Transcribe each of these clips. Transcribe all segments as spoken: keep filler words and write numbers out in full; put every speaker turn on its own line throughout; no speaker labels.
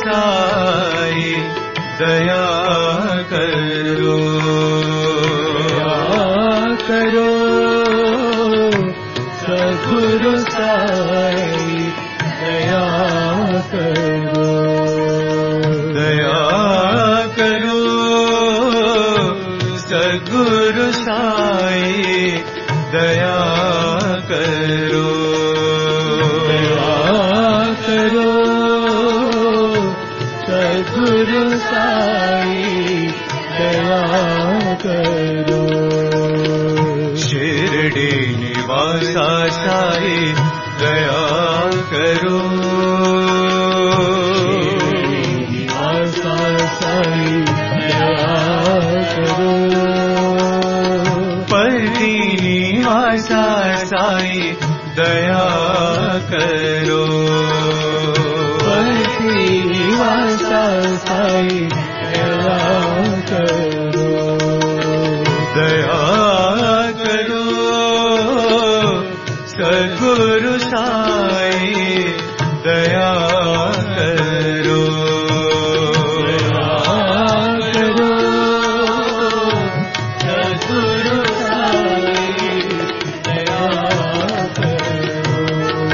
साई दया करो, दया करो सद्गुरु साई दया करो, दया करो सद्गुरु साई दया करो, दया करो सद्गुरु साई दया करो। शिरडी निवासा साई दया करो, शिरडी निवासा साई दया करो, पर्वती निवासा साई दया करो, पर्वती निवासा साई दया करो, दया करो सद्गुरु साई दया करो, दया करो सद्गुरु साई दया करो।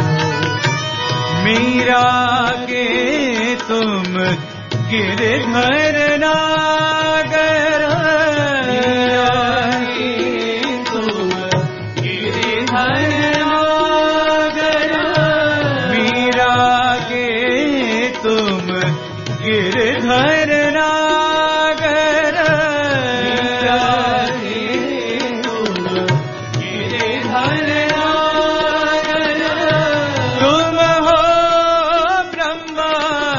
मीरा के तुम गिरधर नागर, मीरा के तुम गिरधर नागर, मीरा के तुम गिरधर नागर, मीरा के तुम गिरधर नागर, तुम हो ब्रह्मा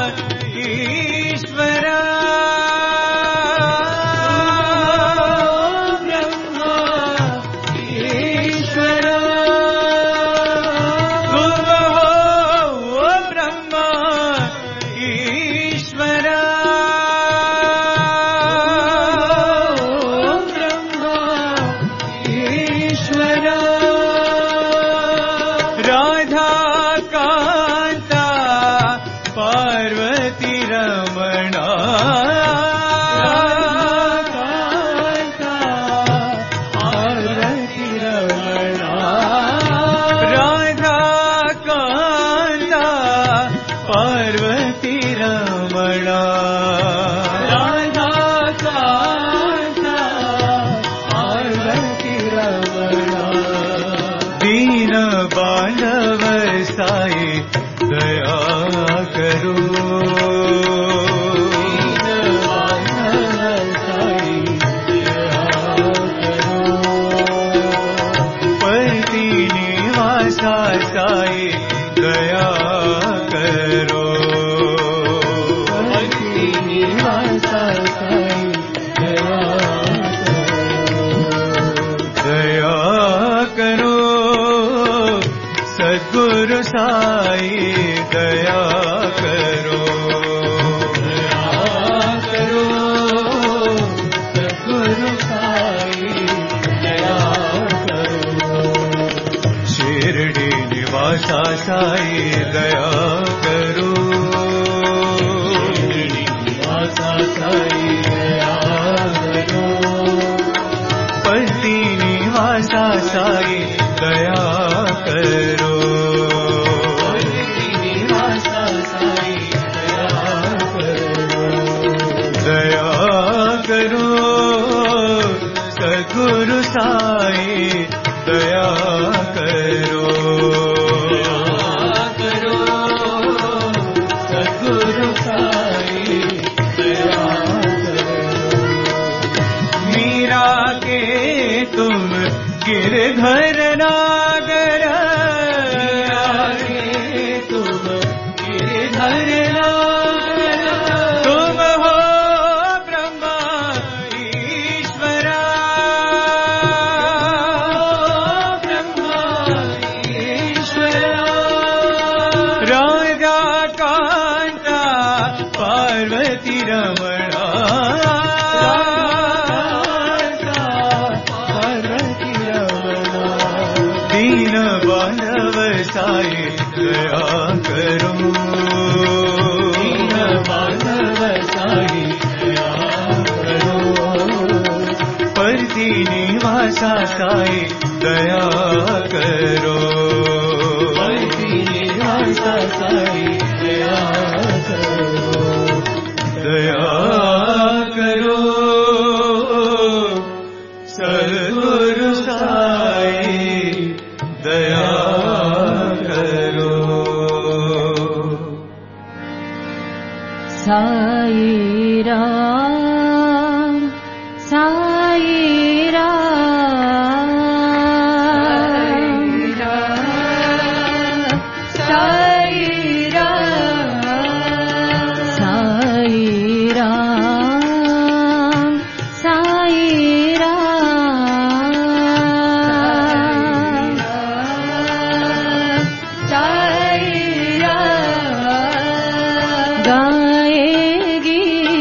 ईश्वर, ब्रह्मा ईश्वर, तुम हो ब्रह्मा ईश्वर, ब्रह्मा ईश्वर। राधा कांता पार्वती रमणा, राधा कांता पार्वती रमणा, राधा कांता पार्वती रमणा, राधा कांता पार्वती रमणा। दीन बांधव साई दया करो, दीन बांधव साई दया करो, पर्वती निवासा साई दया करो, पर्वती निवासा साई दया करो, दया करो सद्गुरु साई दया करो, दया करो सद्गुरु साई दया करो। शिरडी निवासा साई दया करो, शिरडी निवासा साई दया करो, पर्वती निवासा साई दया करो, पर्वती निवासा साई दया करो, दया करो सद्गुरु साई दया करो, दया करो सद्गुरु साई दया करो। मीरा के तुम गिरधर नागर, मीरा के तुम गिरधर नागर, तुम हो ब्रह्मा ईश्वर, ब्रह्मा ईश्वर। राधा कांता पार्वती रमणा, दीन बांधव साई दया करो, दीन बस्ती निवासा साई दया करो बस्ती निवासा साई दया करो दया करो सद्गुरु साई दया करो
साई राम साई राम साई राम साई राम साई राम साई राम गाएगी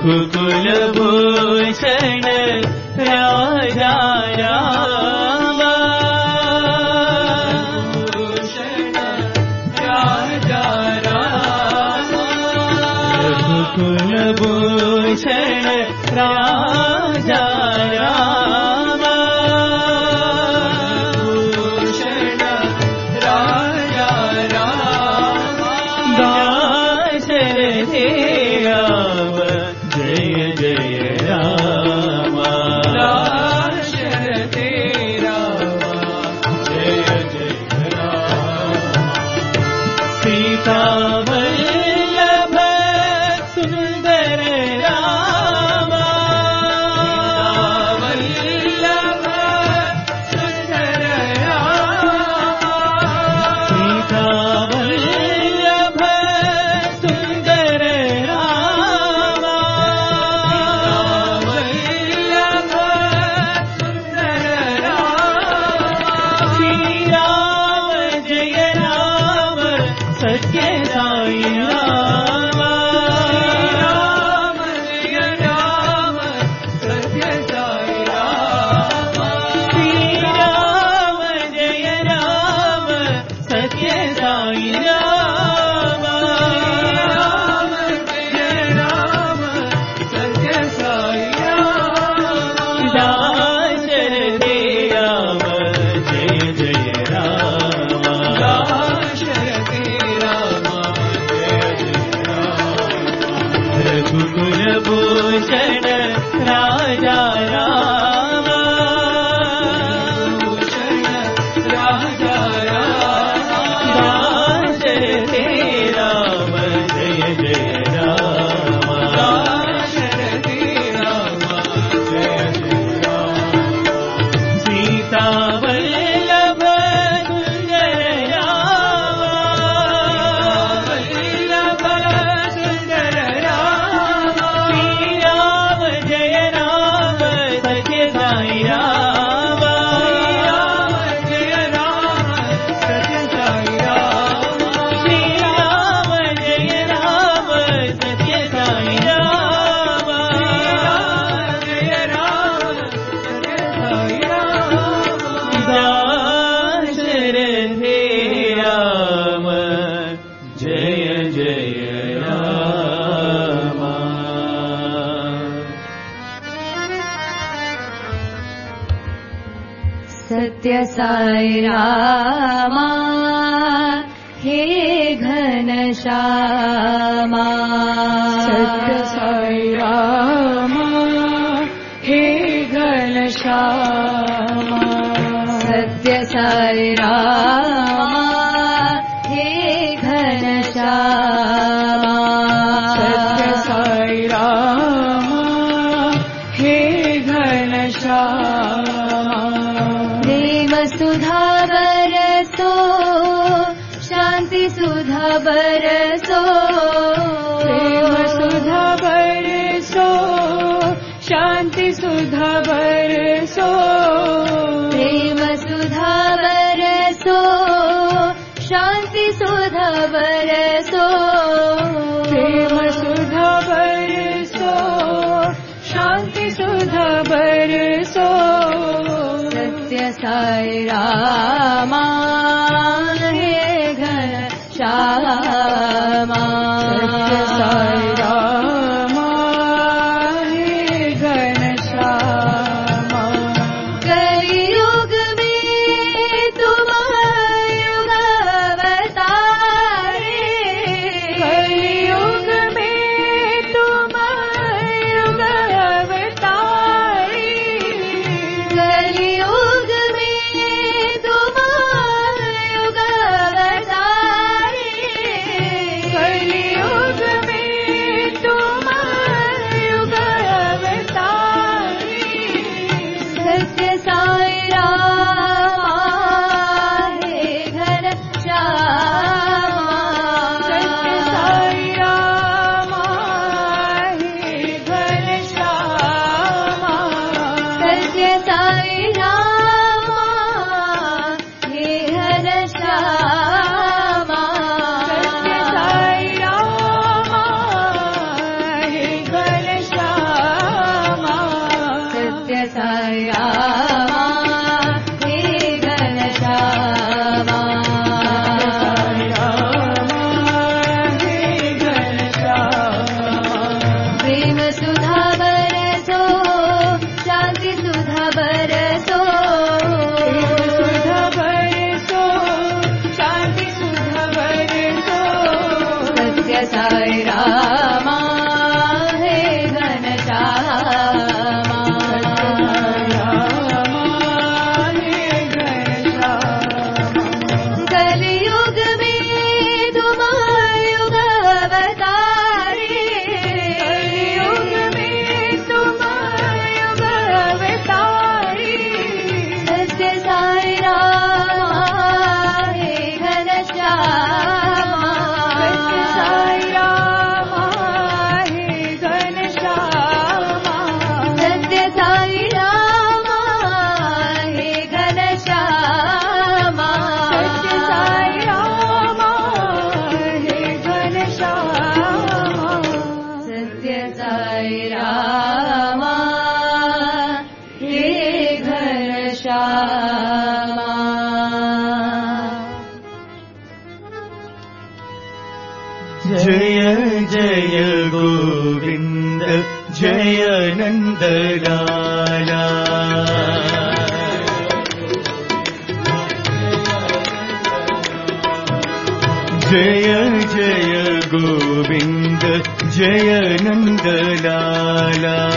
रघुकुल भूषण राजा राम भूषण राजा राम रघुकुल भूषण राजा राम भूषण राजा राम दाशरथे राम जय जय राम दाशरथे राम जय जय राम सीता वल्लभ सुंदर राम वल्लभ सुंदर राम सीता वल्लभ सुंदर राम वल्लभ सुंदर राम श्री राम जय राम सत्य साई राम राम जय राम सत्य साई राम श्री राम जय राम सत्य साई राम राम जय राम सत्य साई राम दाशरथे राम जय जय राम दाशरथे राम जय जय राम रघुकुल भूषण राजा राम भूषण राजा राम दाशरथे राम जय जय राम दाशरथे राम जय जय राम सीता वल्लभ सुंदर राम वल्लभ सुंदर राम श्री राम जय राम सत्य साई राम राम जय राम सत्य साई राम श्री राम जय राम सत्य साई राम राम जय राम सत्य साई राम दाशरथे राम जय जय राम
सत्य साई रामा हे घनश्यामा
सत्य साई रामा हे घनश्यामा
सत्य साई रामा हे घनश्यामा
सत्य साई रामा हे घनश्यामा
प्रेम सुधा बरसो शांति सुधा बरसो
प्रेम सुधा बरसो शांति सुधा बरसो
प्रेम सुधा बरसो शांति सुधा बरसो
प्रेम सुधा बरसो शांति सुधा बरसो
सत्य साई रामा हे घनश्यामा
सत्य साई रामा हे घनश्यामा
कलियुग में तुम युग अवतारे
कलियुग में तुम युग अवतारे
कलियुग में तुम युग अवतारे
कलियुग में
साई रामा हे घनश्यामा कलयुग में तुम युग अवतारे कलयुग में तुम युग अवतारे सत्य साई रामा हे घनश्यामा सत्य साई रामा हे घनश्यामा सत्य साई रामा हे घनश्यामा सत्य साई रामा हे घनश्यामा सत्य साई रामा हे घनश्यामा
जय जय गोविंद जय नंदलाला जय जय गोविंद जय नंदलाला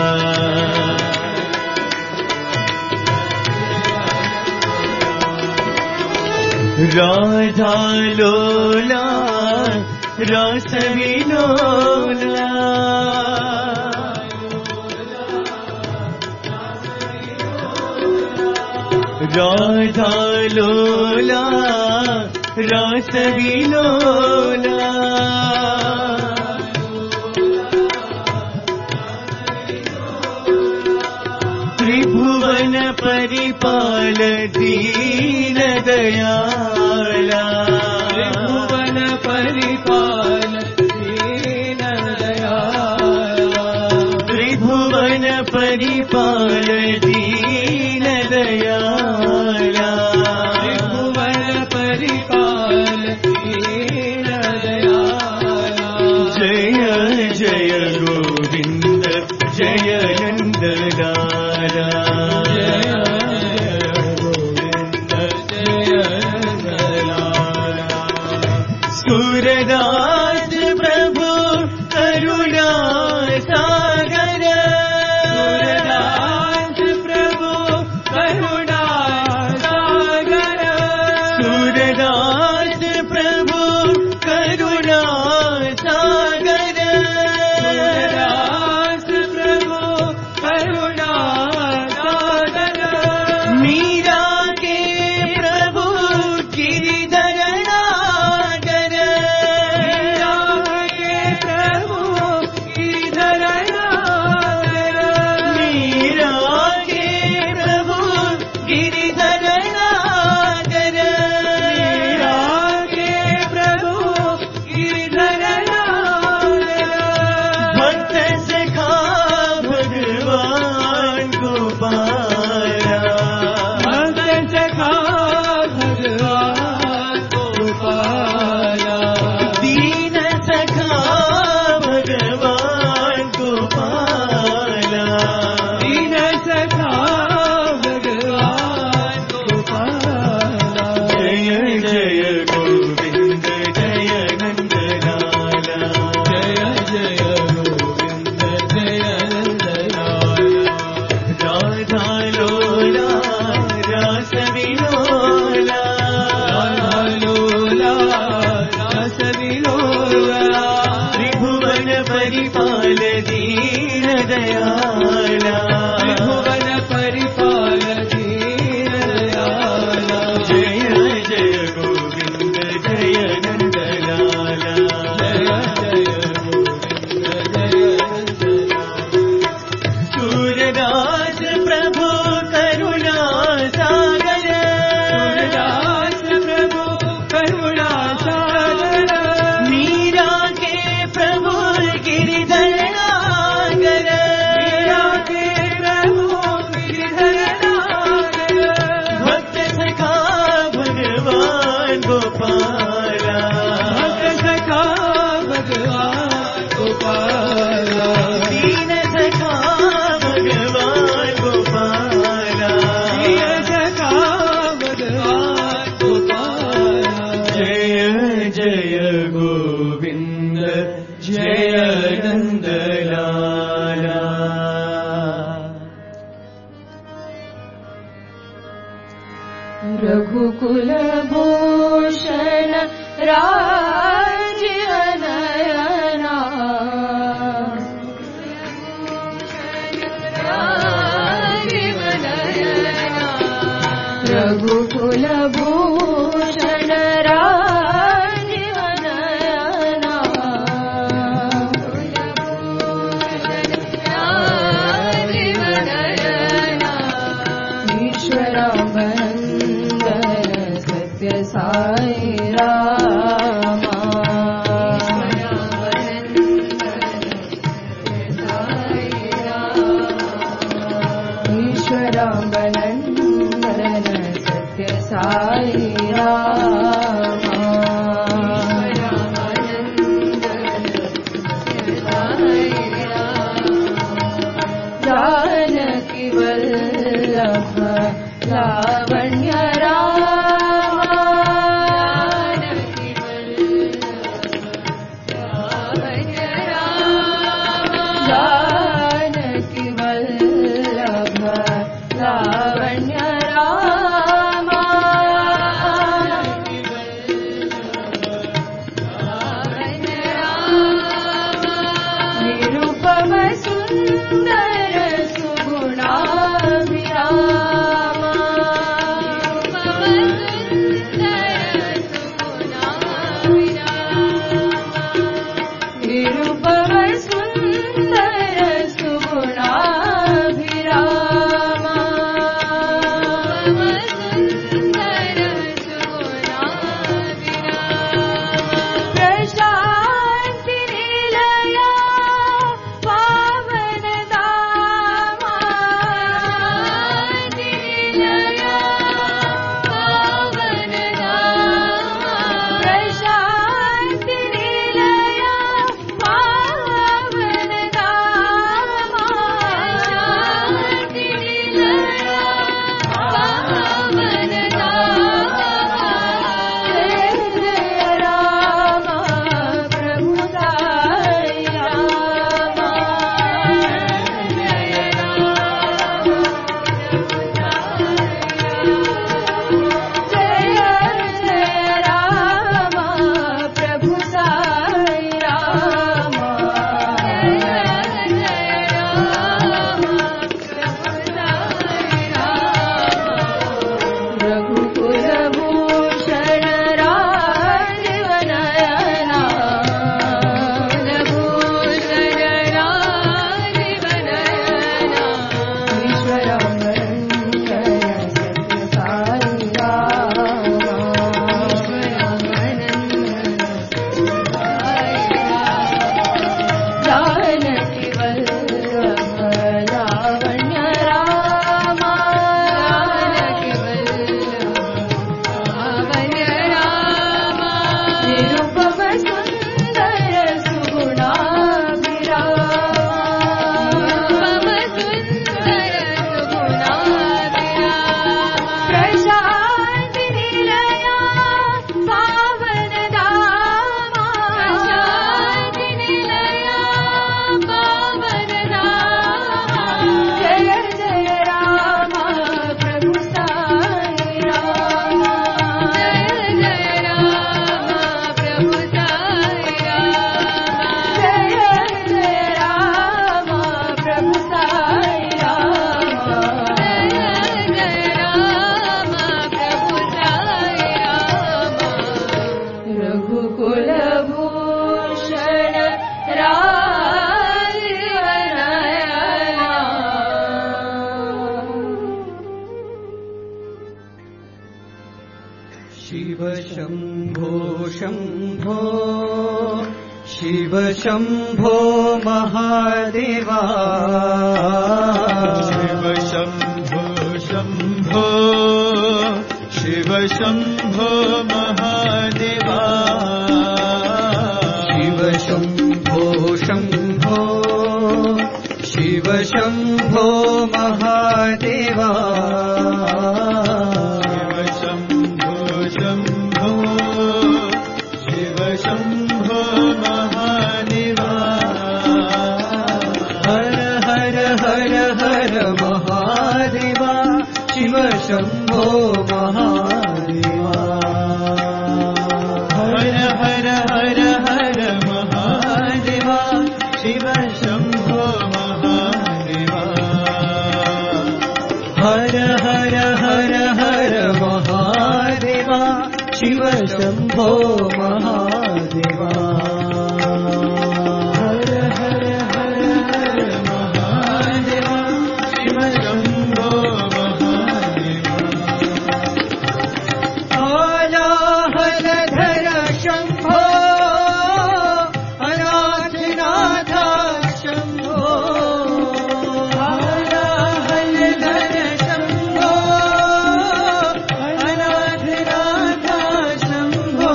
राधा लोला रास विलोला राधा लोला रास विलोला त्रिभुवन परिपाल दीन दयाला त्रिभुवन परिपाल दीन दयाला त्रिभुवन परिपाल दीन दयाला त्रिभुवन परिपाल दीन दयाला जय जय गोविंद जय नंदलाला सूरदास प्रभु करुणा सागर सूरदास प्रभु करुणा सागर सूरदास प्रभु करुणा सागर सूरदास प्रभु करुणा सागर मीरा के प्रभु गिरिधर नागर मीरा के प्रभु गिरिधर नागर मीरा के प्रभु गिरिधर नागर मीरा के प्रभु गिरिधर नागर भक्त सखा भगवान गोपाला भक्त सखा भगवान गोपाला दीन सखा भगवान गोपाला दीन सखा भगवान गोपाला जय जय गोविंद जय नंदलाला जय जय गोविंद जय नंदलाला राधा लोला रास विलोला राधा लोला रास विलोला त्रिभुवन परिपाल दीन दयाला त्रिभुवन परिपाल दीन दयाला जय जय गोविंद जय नंदलाला जय जय गोविंद जय नंदलाला सूरदास प्रभु करुणा सागर सूरदास प्रभु करुणा सागर मीरा के प्रभु गिरिधर नागर मीरा जय नंदलाला।
रघुकुल भूषण राजीव नयना रघुकुल भूषण राजीव नयना ईश्वरानंदन सत्य साई रामा ईश्वरानंदन सत्य साई रामा जानकी वल्लभ लावण्य रामा जानकी वल्लभ लावण्य रामा निरुपम सुंदर सुगुणाभिरामा निरुपम सुंदर सुगुणाभिरामा प्रशांति निलया पावन दामा प्रशांति निलया पावन दामा जय जय राम प्रभु साई रामा जय जय राम प्रभु साई रामा रघुकुल भूषण राजीव नयना भूषण राजीव नयना ईश्वरानंदन सत्य साई रामा जानकी वल्लभ लावण्य रामा निरुपम सुंदर सुगुणाभिरामा प्रशांति निलया पावन दामा जय जय राम प्रभु साई रामा जय जय राम प्रभु साई रामा रघुकुल भूषण राजीव नयना
शिव शंभो शंभो शिव शंभो महादेवा
शिव शंभो शंभो शिव शंभो महादेवा
शिव शंभो शंभो शिव शंभो महादेवा
शिव शंभो शंभो शिव शंभो महादेवा
शिव शम्भो महादेवा
हर हर हर हर महादेवा शिव शम्भो महादेवा
हर हर हर हर महादेवा शिव शम्भो महादेवा
हर हर हर हर महादेवा शिव शम्भो महादेवा
आलाहलधर शम्भो अनाथनाथ शम्भो आलाहलधर शम्भो अनाथनाथ शम्भो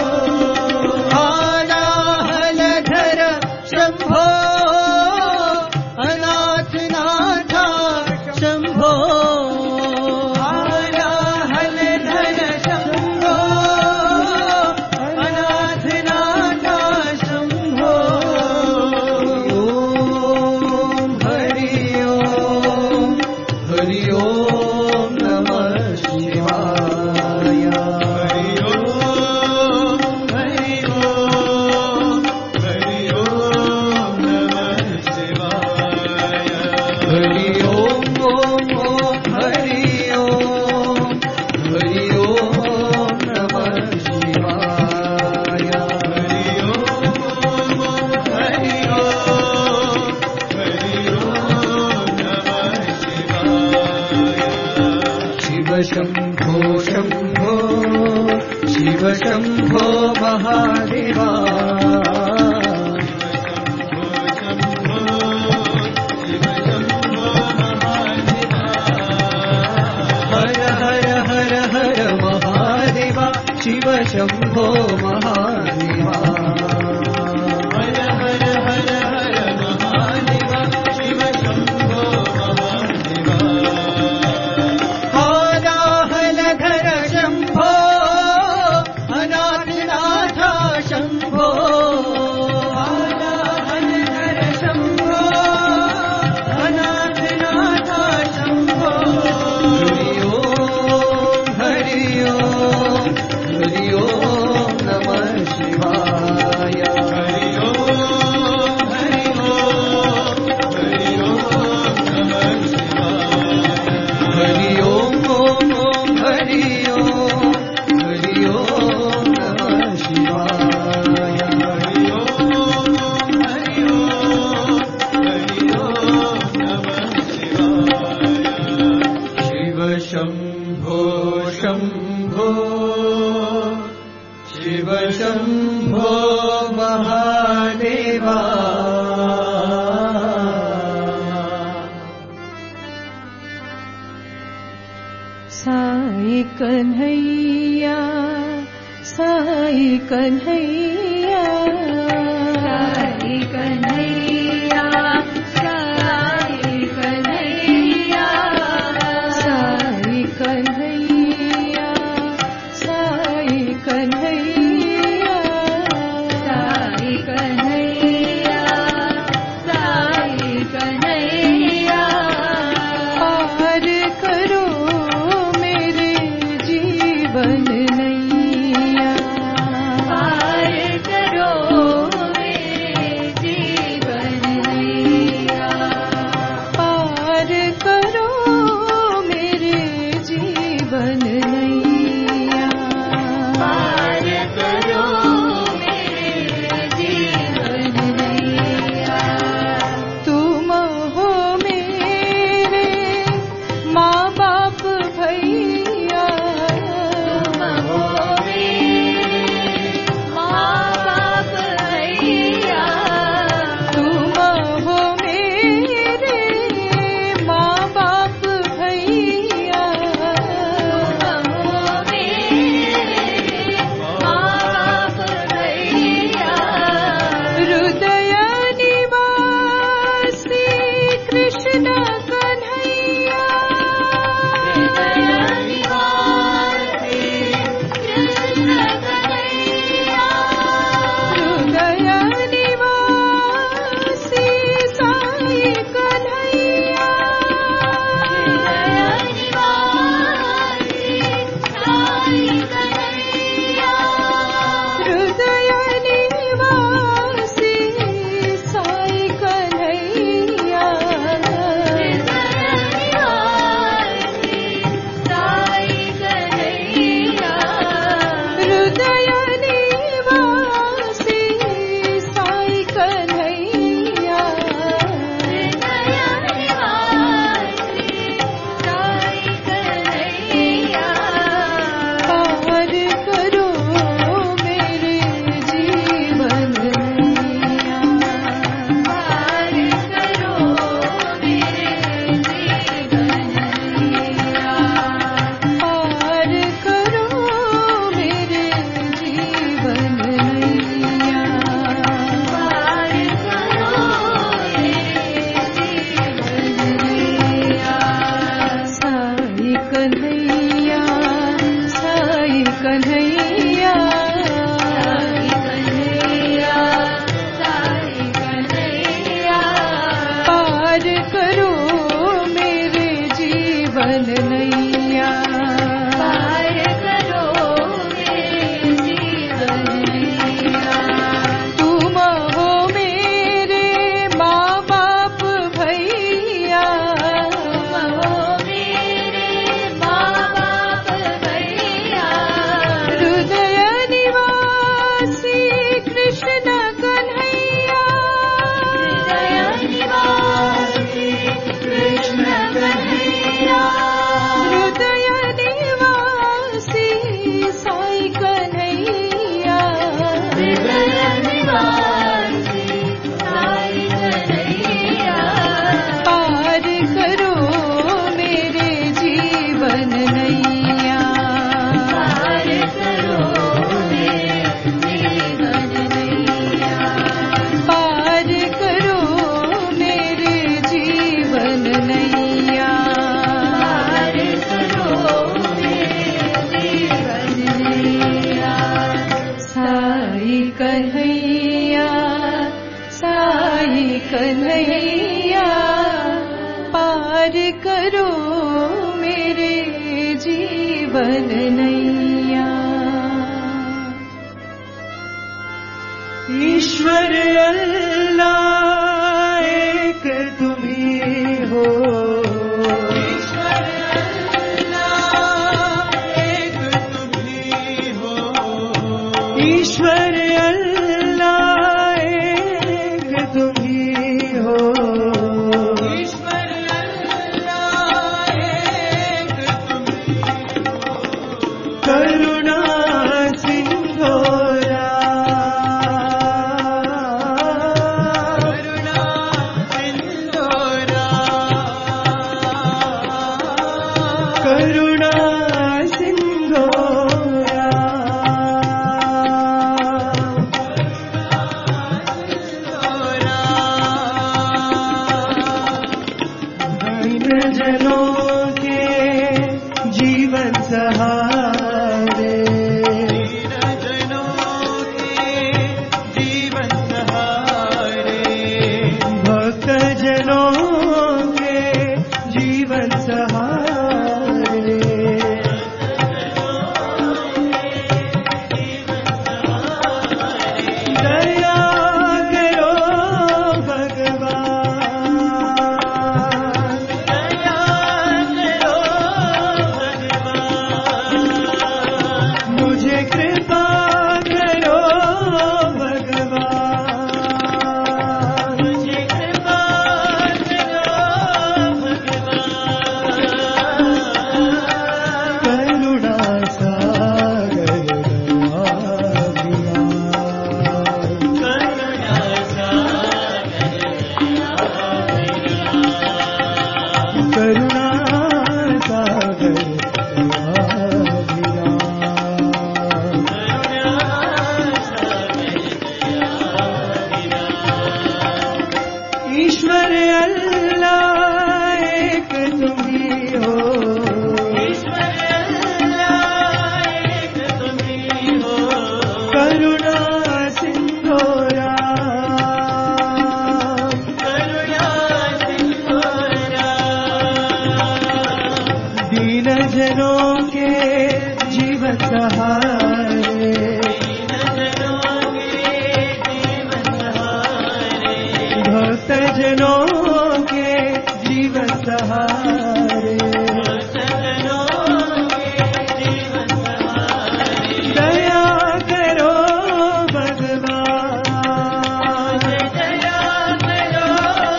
आलाहलधर शम्भो अनाथनाथ शम्भो आलाहलधर शम्भो अनाथनाथ शम्भो ॐ हरि ओम् हरि ओम् नमः शिवाय
हरि ओम हरि ओम हरि ओम नमः शिवाय
हरि ओम् ॐ ॐ हरि ओम् हरि ओम् नमः शिवाय
हरि ओम हरि ओम हरि ओम नमः शिवाय
शिव शम्भो शम्भो शिव शम्भो महादेवा हर हर हर हर महादेवा शिव शम्भो महादेवा
हर हर हर हर महादेवा शिव शम्भो महादेवा
आलाहलधर शम्भो अनाथनाथ शम्भो आलाहलधर शम्भो अनाथनाथ शम्भो हरि ओम् हरि ओम् हरि ओम् नमः शिवाय
हरि ओम हरि ओम हरि ओम नमः शिवाय
हरि ओम् ॐ ॐ हरि ओम् हरि ओम् नमः शिवाय
हरि ओम हरि ओम हरि ओम नमः शिवाय
शिव शम्भो शम्भो शिव शम्भो महादेवा
साई कन्हैया साई कन्हैया
साई कन्हैया साई कन्हैया
साई कन्हैया साई कन्हैया
साई कन्हैया साई कन्हैया
पार करो मेरे जीवन नैया
पार
साई कन्हैया पार करो मेरे जीवन नैया।
ईश्वर अल्लाह एक तुम ही हो,
ईश्वर अल्लाह एक तुम ही हो,
ईश्वर अल्लाह एक तुम ही हो,
ईश्वर अल्लाह एक तुम ही हो,
करुणा सिंधोरा
करुणा सिंधोरा,
करुणा सिंधोरा, दीन जनों के जीवन सहारे,
दीन जनों के जीवन सहारे,
भक्त जनों के जीवन सहारे, दया करो भगवान,
दया करो भगवान,
मुझे कृपा करो भगवान,
मुझे कृपा करो भगवान,
करुणा सागर दयाभिराम,
करुणा सागर
करुणा ईश्वर अल्लाह एक तुम ही हो,
ईश्वर अल्लाह एक तुम ही हो,
करुणा सिंधोरा,
करुणा सिंधोरा,
दीन जनों के जीवन सहारे,
दीन जनों के जीवन सहारे,
भक्त जनों के जीवन सहारे,
सजनों के जीवन सहारे,
दया करो भगवान,
दया करो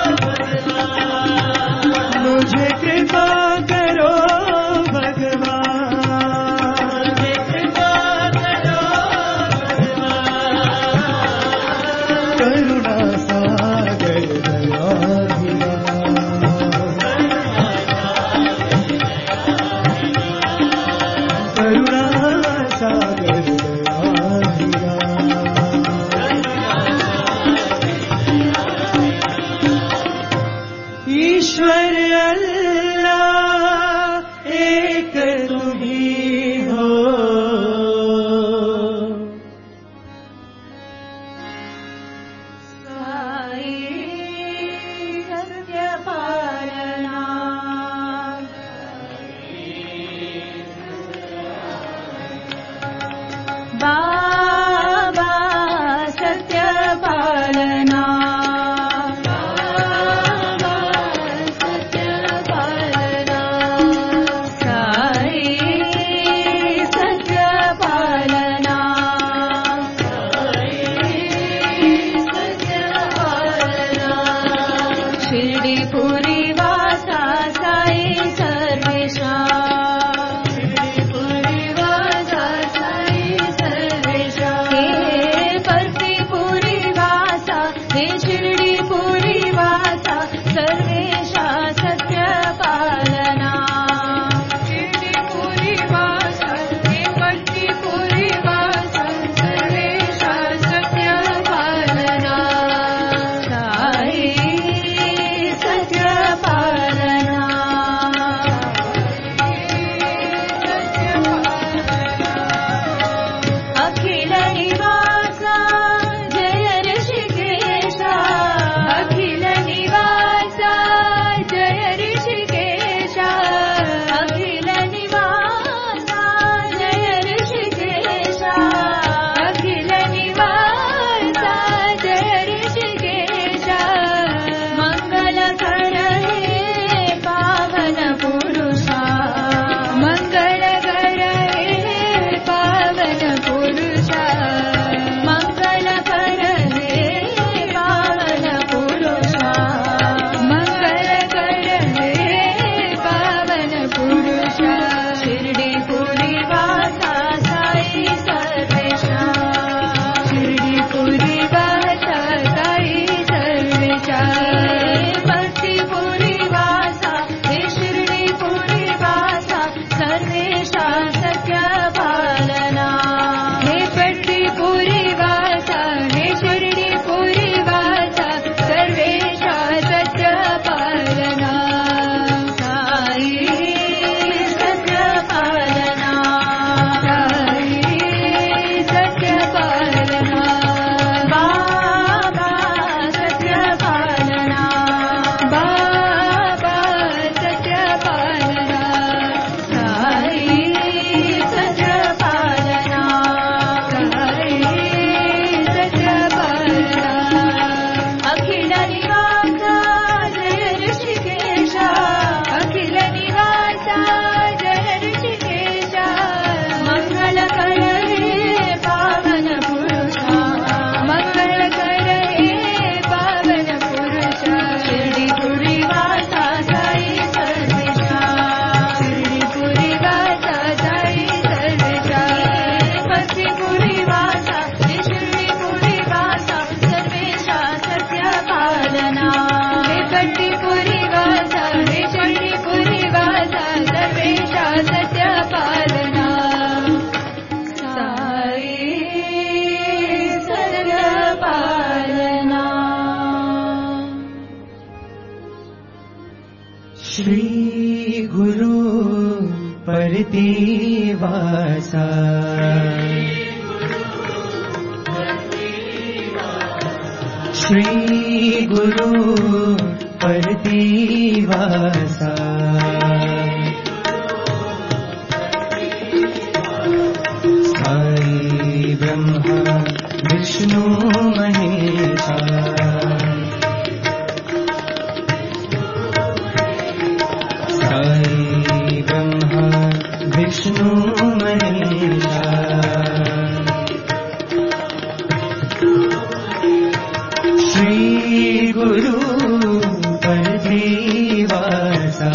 भगवान,
मुझे कृपा करो भगवान,
मुझे कृपा करो भगवान,
करुणा सागर दयाभिराम, करुणा सागर दयाभिराम, ईश्वर अल्लाह एक तुम ही हो,
साई सत्य पालना, बाबा सत्य पालना, बाबा सत्य पालना, साई सत्य पालना, सत्य पालना, शिर्डी पुरी वासा साई सर्वेशा, शिर्डी पुरी वासा साई सर्वेशा, हे बर्फी पुरी वासा, हे शिर्डी पुरी वासा सर्वेशा सत्य पालना, शिर्डी पुरी वासा, हे बर्फी पुरी वासा सर्वेशा सत्य पालना, साई सत्य पालना, सत्य पालना, अखिल निवासा जय ऋषिकेशा,
श्री गुरु परतिवासा श्री गुरु परतिवासा साई ब्रह्मा विष्णु महेशा साई ब्रह्मा विष्णु महेशा श्री गुरु परतिवासा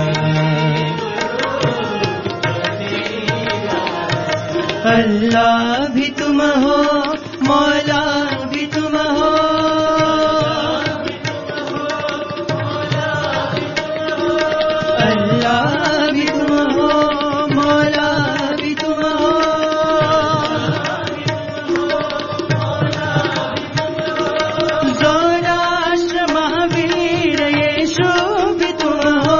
अल्लाह भी तुम हो मौला भी तुम हो अल्लाह भी तुम हो मौला भी तुम हो ज़ोराष्ट्र महावीर यीशु भी तुम हो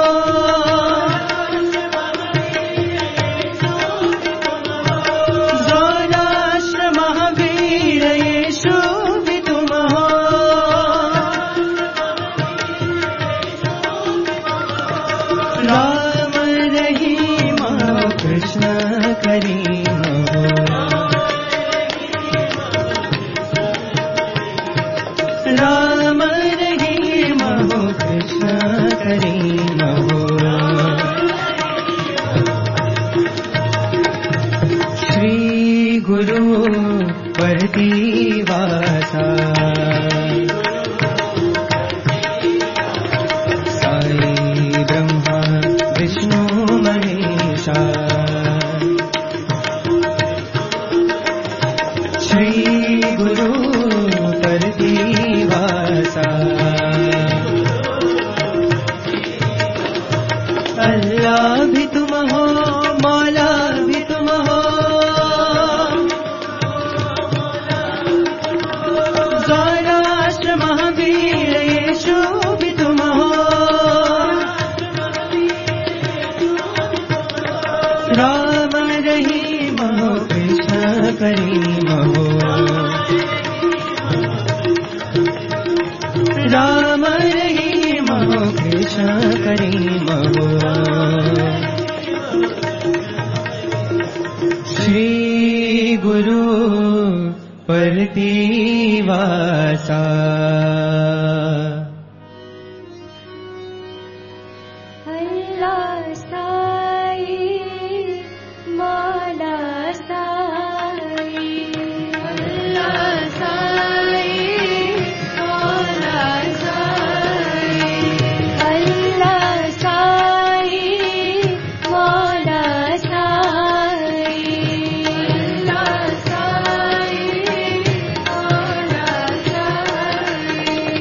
ज़ोराष्ट्र महावीर यीशु भी तुम हो राम रहीम कृष्ण करीम हो राम रहीम कृष्ण करीम हो श्री गुरु परतिवासा साई ब्रह्मा विष्णु महेशा श्री गुरु परतिवासा अल्लाह भी तुम हो मौला भी तुम हो ज़ोराष्ट्र महावीर यीशु भी तुम हो राम रहीम कृष्ण करीम हो राम रहीम कृष्ण करीम हो श्री गुरु परतिवासा
अल्लाह साई मौला साई अल्लाह साई मौला साई अल्लाह साई मौला साई अल्लाह साई मौला साई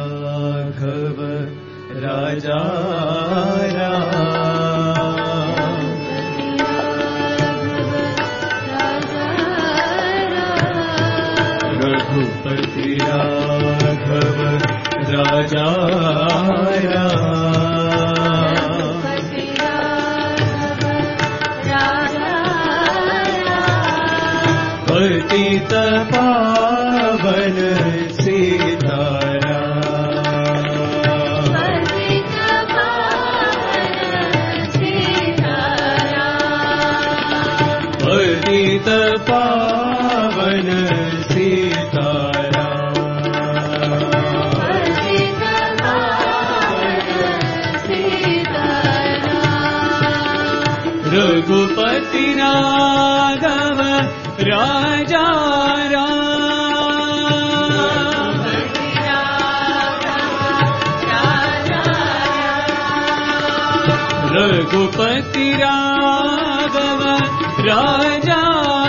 राघव राजा रघुपति राघव राजा पतित पावन सीताराम पतित पावन रघुपति राघव राजा रघुपति राघव राजा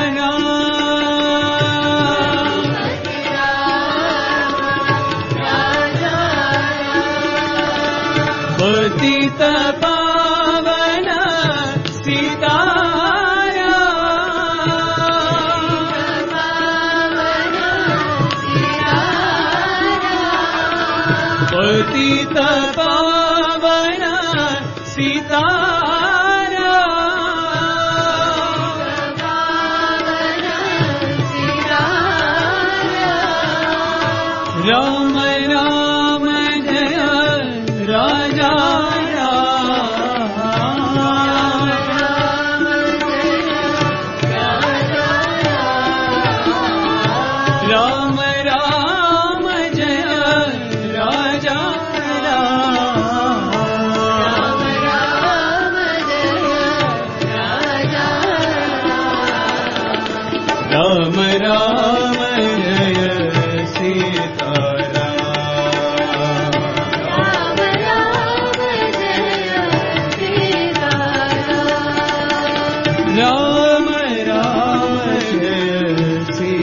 पतित पावन पतित पावन राम राम जय राजा राम राम जय राजा राम राम जय सीताराम राम राम जय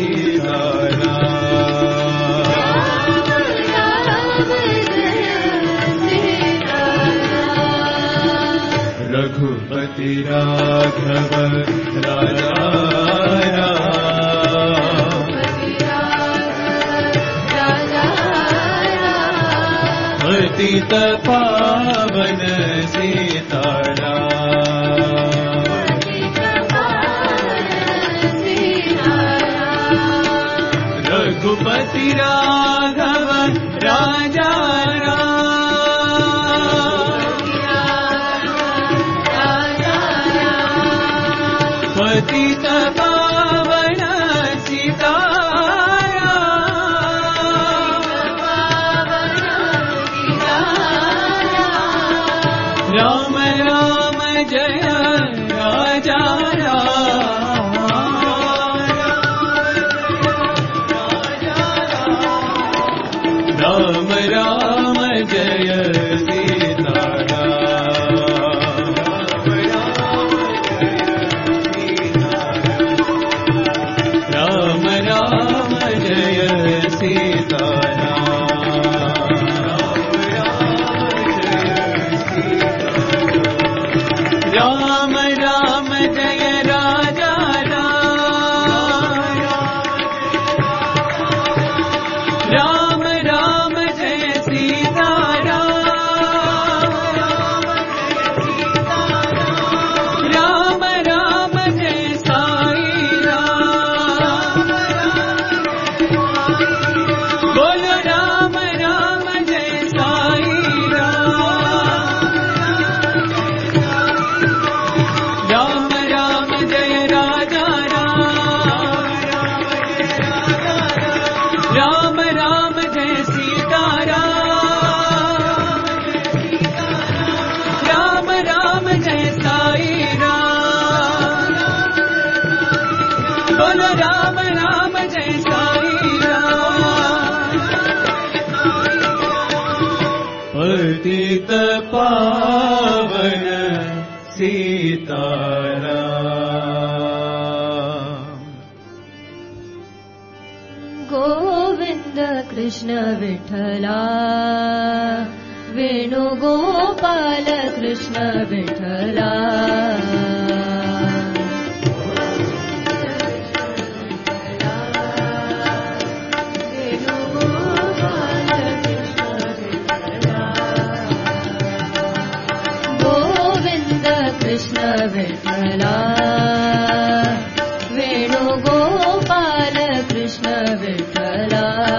सीताराम रघुपति राघव राजा पतित पावन सीताराम रघुपति राघव राजा पतित पावन राम राम जय राजा राम राम जय सीताराम राम राम जय सीताराम राम राम जय राजा राम राम जय सीताराम राम राम जय साई राम बोलो राम राम जय साई राम राम जय राजा राम राम जय सीताराम राम राम जय साई राम बोलो राम राम जय साई राम पतित पावन सीताराम
गोविंद कृष्ण
कृष्ण विठ्ठला वेणुगोपाल कृष्ण विठ्ठला गोविंद कृष्ण विठ्ठला वेणुगोपाल कृष्ण विठ्ठला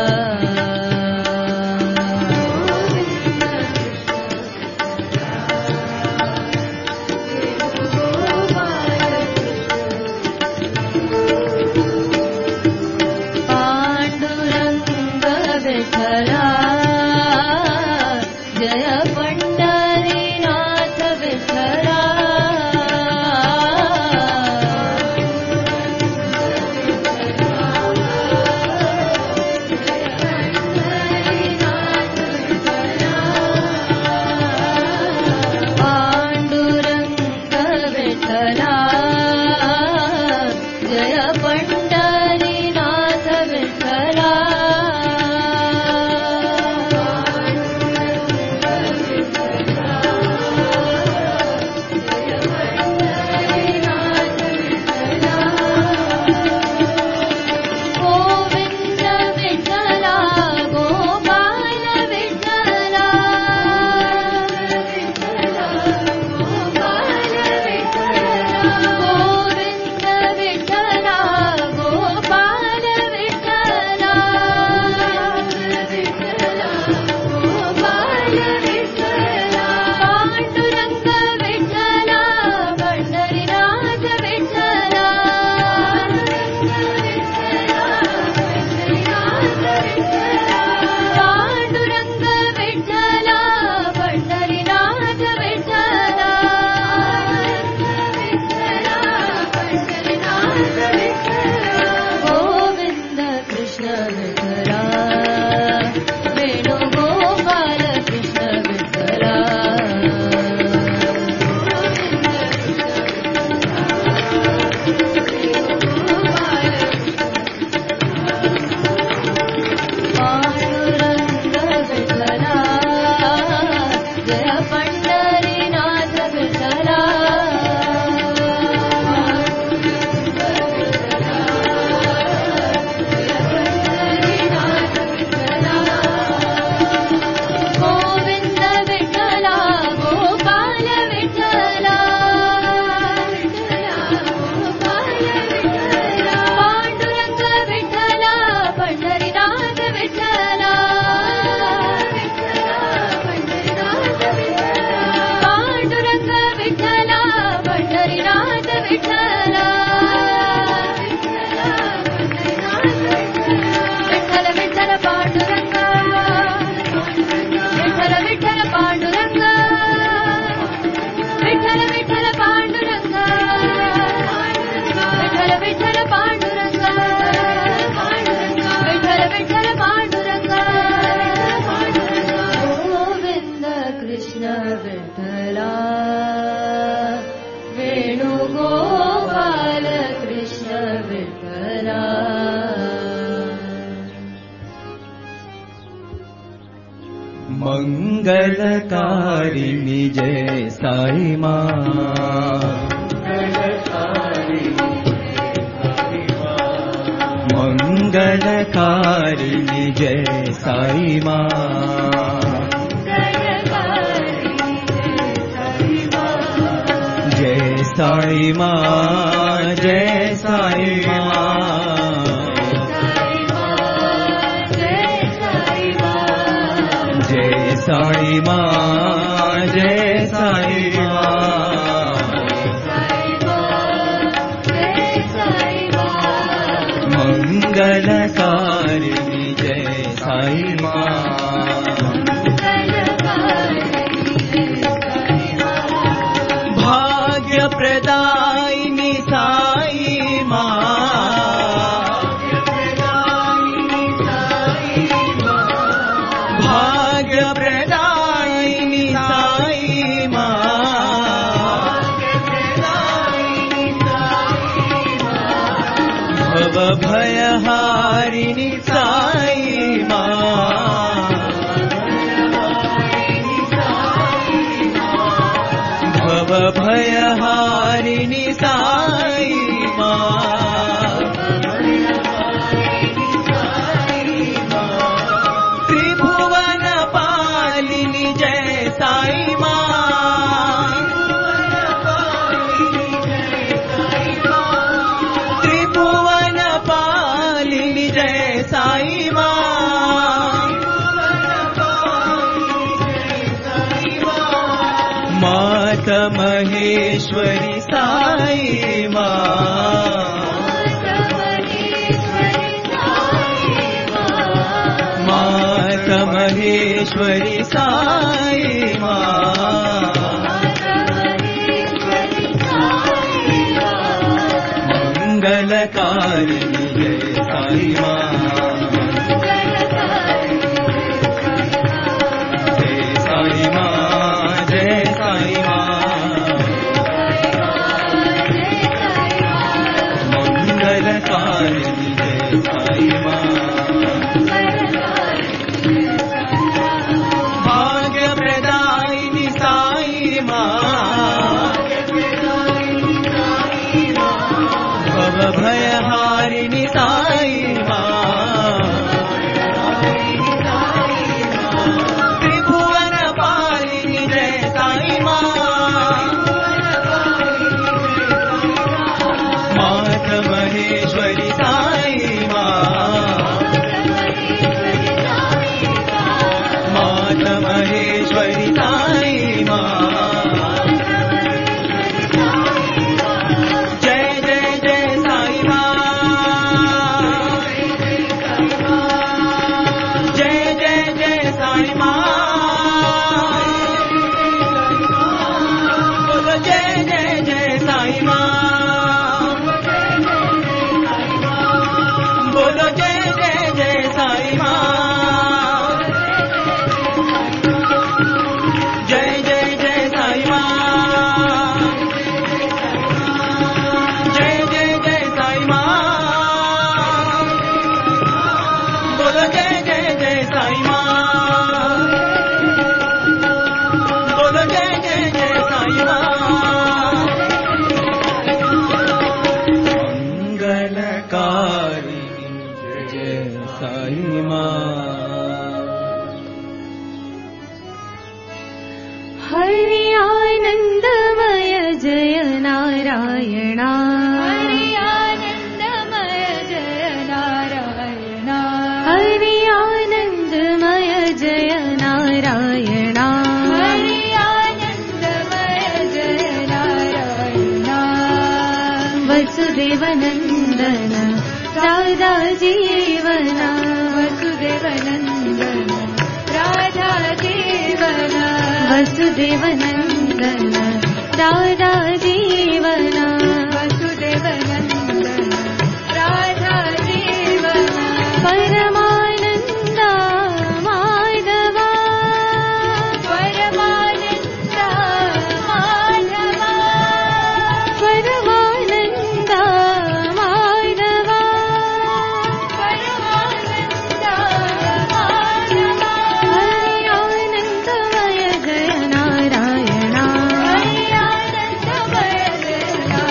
मंगलकारिणी जय साई मां मंगलकारिणी जय साई मां जय साई मां जय साई मां साई मां जय साई मां मंगलकारिणी जय साई मां भाग्य प्रदायिनी साई मां भाग्य प्रदायिनी साई मां भव भयहारिणी साई मां भवभयहारिणि साई मां, त्रिभुवन पालिनी जय साई मां, त्रिभुवन पालिनी जय साई मां, मात महेश्वरी साई मां, मात महेश्वरी साई मां, मंगलकारिणी जय साई मां, जय साई मां, जय साई मां, मंगलकारिणी जय साई मां, भाग्यप्रदायिनी साई मां, भवभयहारिणि साई मां, त्रिभुवन पालिनी जय साई मां, मात महेश्वरी साई मां, मात महेश्वरी साई मां, जय जय जय साई मां, जय जय जय साई मां, बोलो जय जय जय साई मां, बोलो जय जय जय साई मां, जय जय जय साई मां, जय जय जय साई मां, बोलो जय जय जय साई मां, बोलो जय जय जय साई मां, मंगलकारिणी जय साई मां,
हरि आनंदमय जय नारायणा, हरि आनंदमय जय नारायणा, हरि आनंदमय जय नारायणा, हरि आनंदमय जय नारायणा, वसुदेवनंदन राधा जीवना, वसुदेवनंदन राधा जीवना, वसुदेवनंदन राधा जीवना, वसुदेवनंदन राधा जीवना, परमानंदा माधवा, परमानंदा माधवा, परमानंदा माधवा, परमानंदा माधवा, हरि आनंदमय जय नारायणा, हरि आनंदमय जय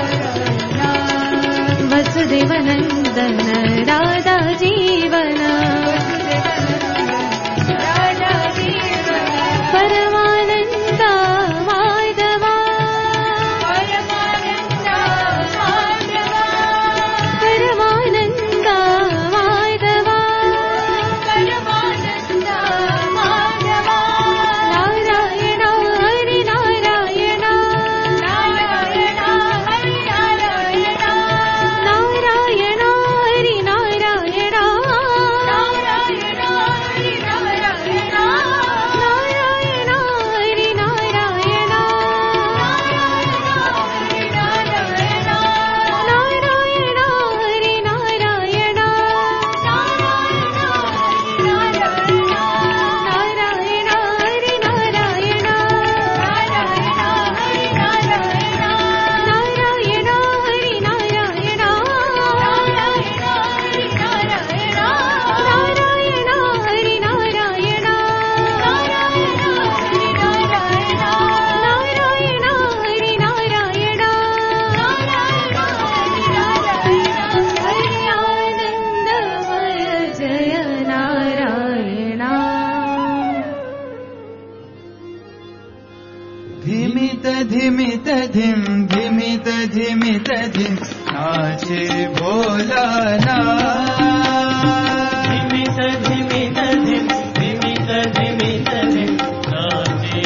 धिमित धिमित धिम धिमित धिमित धिम नाचे भोलानाथ
धिमित धिमित धिम धिमित धिमित धिम नाचे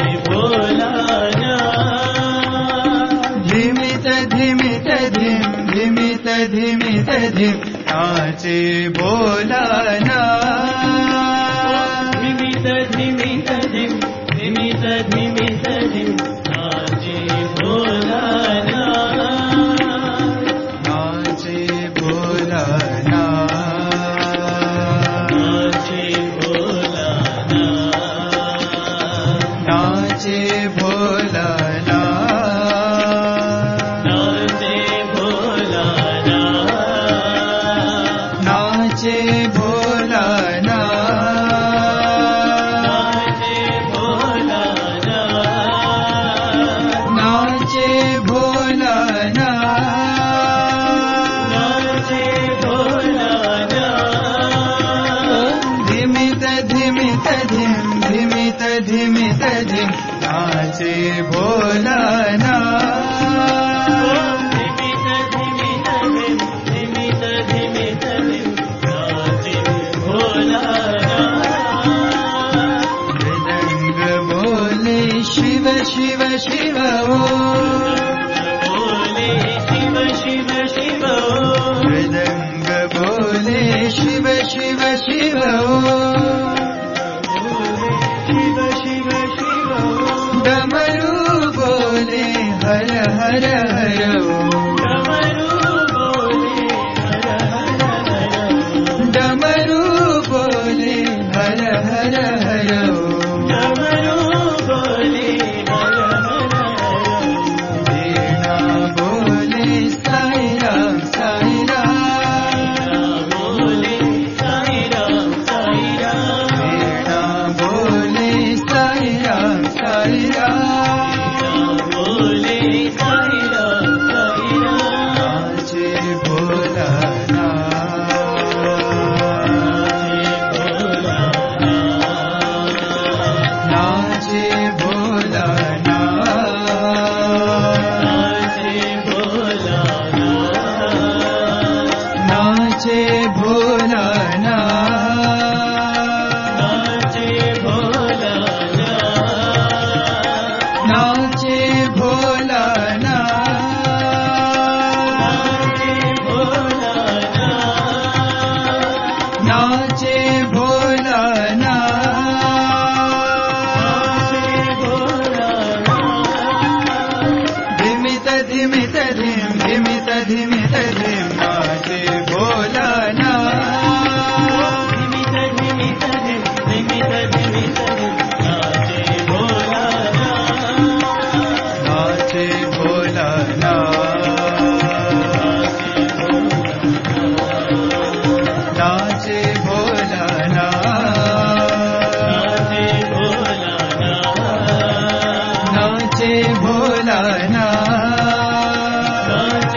भोलानाथ
धिमित धिमित धिम धिमित धिमित धिम नाचे भोलानाथ
धिमित धिमित धिम धिमित धिमित धिम नाचे भोलानाथ
नाचे भोलानाथ
नाचे भोलानाथ
नाचे भोलानाथ
नाचे भोलानाथ
नाचे भोलानाथ
नाचे भोलानाथ
नाचे भोलानाथ
नाचे भोलानाथ
धिमित धिमित धिम धिमित धिमित धिम नाचे भोलानाथ
धिमित धिमित धिम धिमित धिमित धिम नाचे भोलानाथ
मृदंग बोले शिव शिव शिव ओ
बोले शिव शिव शिव
मृदंग बोले शिव शिव शिव ओ
शिव शिव शिव
डमरू बोले हर हर हर ओ
डमरू बोले हर हर हर
डमरू बोले हर हर हर ओ
डमरू बोले हर हर हर
वीणा बोले साई राम साई राम
बोले साई राम साई राम
वीणा बोले साई राम साई राम
बोले साई राम साई राम
नाचे भोलानाथ नाचे भोलानाथ
नाचे भोलानाथ
नाचे भोलानाथ
नाचे
नाचे
भोलानाथ
भोलानाथ धिमित धिमित धिम धिमित धिमित धिम नाचे भोलानाथ
धिमित धिमित धिम धिमित धिमित धिम नाचे भोलानाथ
नाचे भोलानाथ नाचे भोलानाथ
नाचे भोलानाथ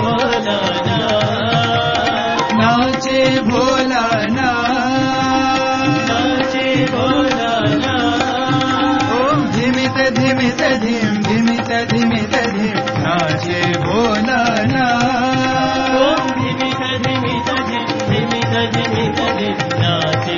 नाचे भोलानाथ नाचे
नाचे भोलानाथ
भोलानाथ
नाचे भोलानाथ
ओम धिमित धिमित धिम धिमित धिमित धिम नाचे भोलानाथ
ओम धिमित धिमित धिम धिमित धिमित धिम नाचे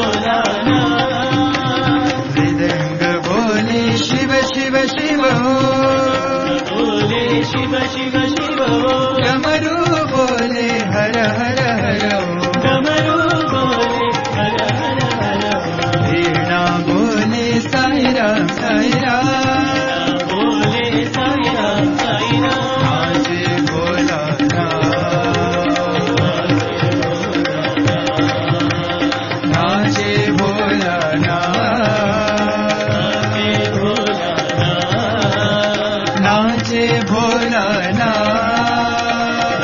भोलानाथ
मृदंग बोले शिव शिव शिव
बोले शिव शिव शिव
डमरू बोले हर हर हर
डमरू बोले हर हर हर
वीणा बोले साई राम साई राम
बोले साई राम साई राम
नाचे भोलानाथ नाचे भोलानाथ
नाचे
नाचे
भोलानाथ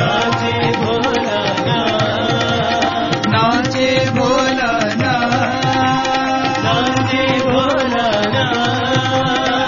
भोलानाथ
नाचे
नाचे
भोलानाथ
भोलानाथ
नाचे भोलानाथ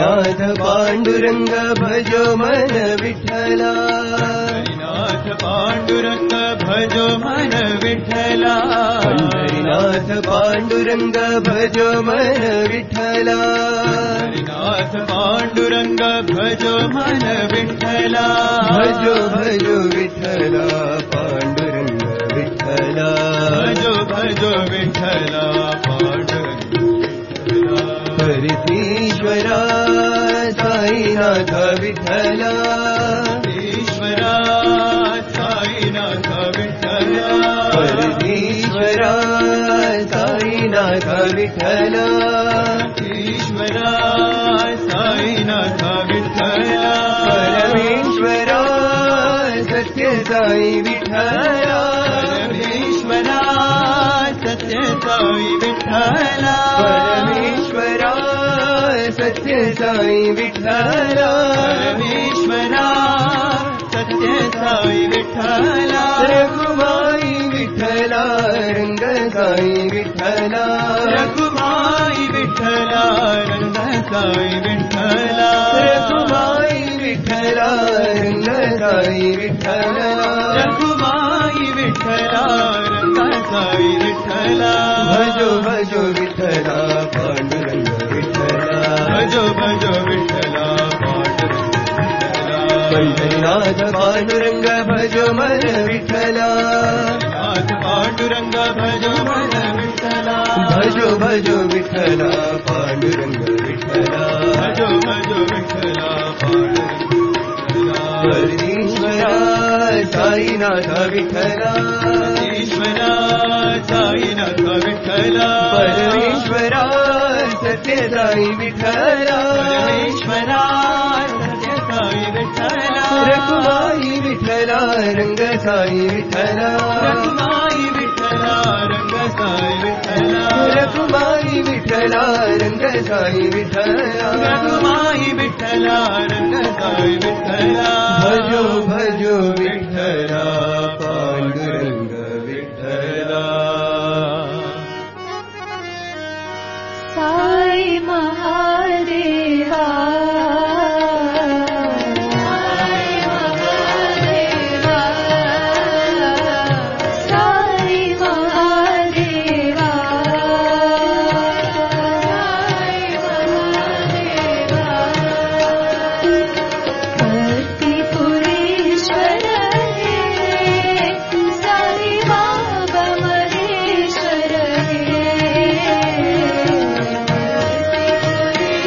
पंढरीनाथ पांडुरंग भजो मन विठ्ठला
पंढरीनाथ पांडुरंग भजो मन विठ्ठला
पंढरीनाथ पांडुरंग भजो मन विठ्ठला
पंढरीनाथ पांडुरंग भजो मन विठ्ठला
भजो भजो विठ्ठला पांडुरंग विठ्ठला
भजो भजो विठ्ठला पांडुरंग विठ्ठला
परमेश्वरा साईनाथ विठ्ठला
ईश्वरा साईनाथ विठ्ठला
परमेश्वरा साईनाथ विठ्ठला
ईश्वरा साईनाथ विठ्ठला
परमेश्वरा सत्य साई विठ्ठला
परमेश्वरा सत्य साई विठ्ठला
परमेश्वरा सत्य साई विठ्ठला
परमेश्वरा सत्य साई विठ्ठला
रघुमाई विठ्ठला रंग साई विठ्ठला
रघुमाई विठ्ठला रंग साई विठ्ठला
रघुमाई विठ्ठला रंग साई विठ्ठला
रघुमाई विठ्ठला रंग साई विठ्ठला
भजो भजो विठ्ठला पांडुरंग विठ्ठला
भजो भजो विठ्ठला
पंढरीनाथ पांडुरंग भजो मन विठ्ठला
नाथ पांडुरंग भजो मन विठ्ठला
भजो भजो विठ्ठला पांडुरंग विठ्ठला
भजो भजो विठ्ठला पांडुरंग विठ्ठला
परमेश्वरा साईनाथ विठ्ठला
ईश्वरा साईनाथ विठ्ठला
परमेश्वरा सत्य साई विठ्ठला
परमेश्वरा सत्य साई विठ्ठला
रघुमाई विठ्ठला रंग साई विठ्ठला
रघुमाई विठ्ठला रंग साई विठ्ठला
रघुमाई विठ्ठला रंग साई विठ्ठला
रघुमाई विठ्ठला रंग साई विठ्ठला
भजो भजो विठ्ठला पांडुरंग विठ्ठला
साई महादेवा साई महादेवा साई महादेवा साई महादेवा कर्तिपुरेश्वर हे साई बाबा महेश्वर हे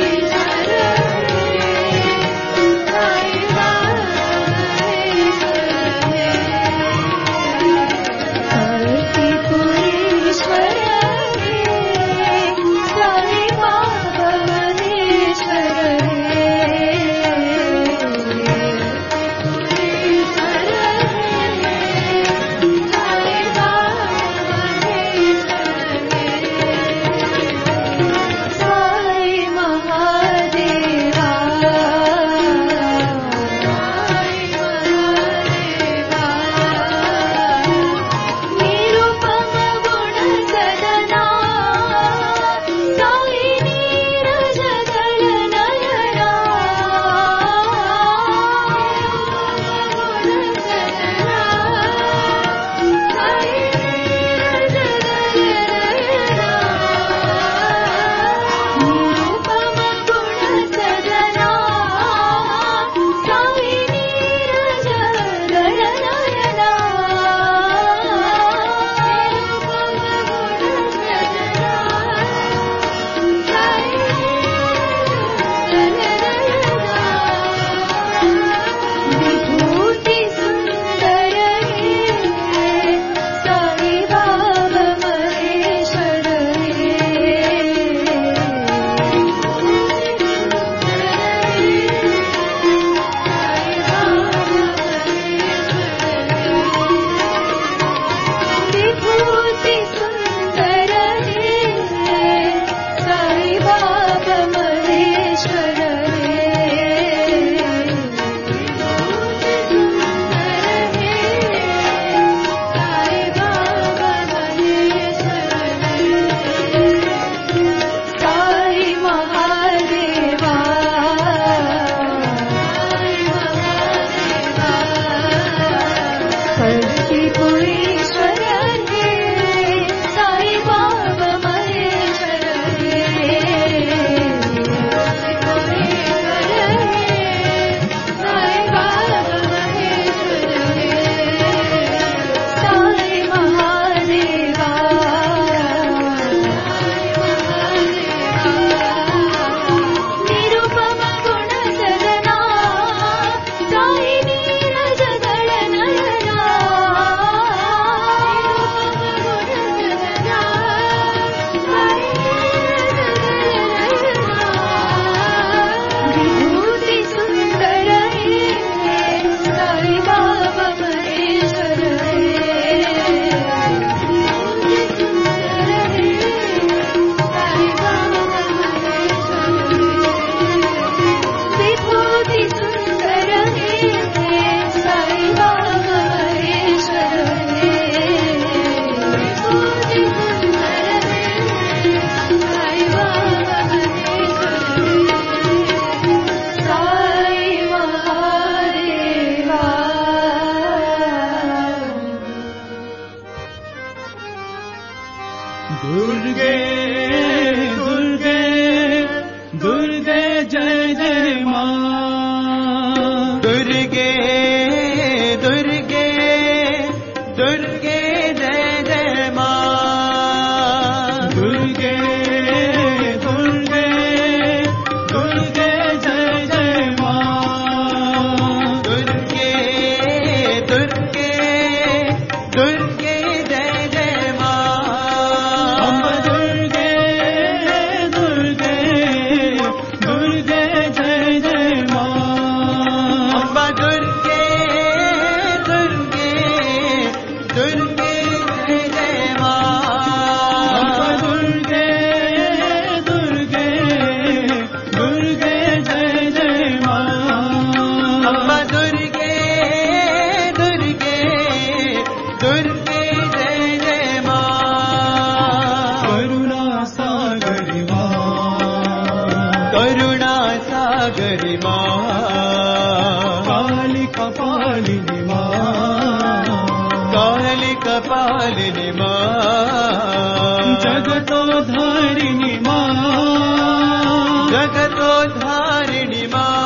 धारिणी माँ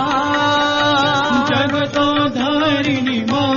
जगतो धारिणी माँ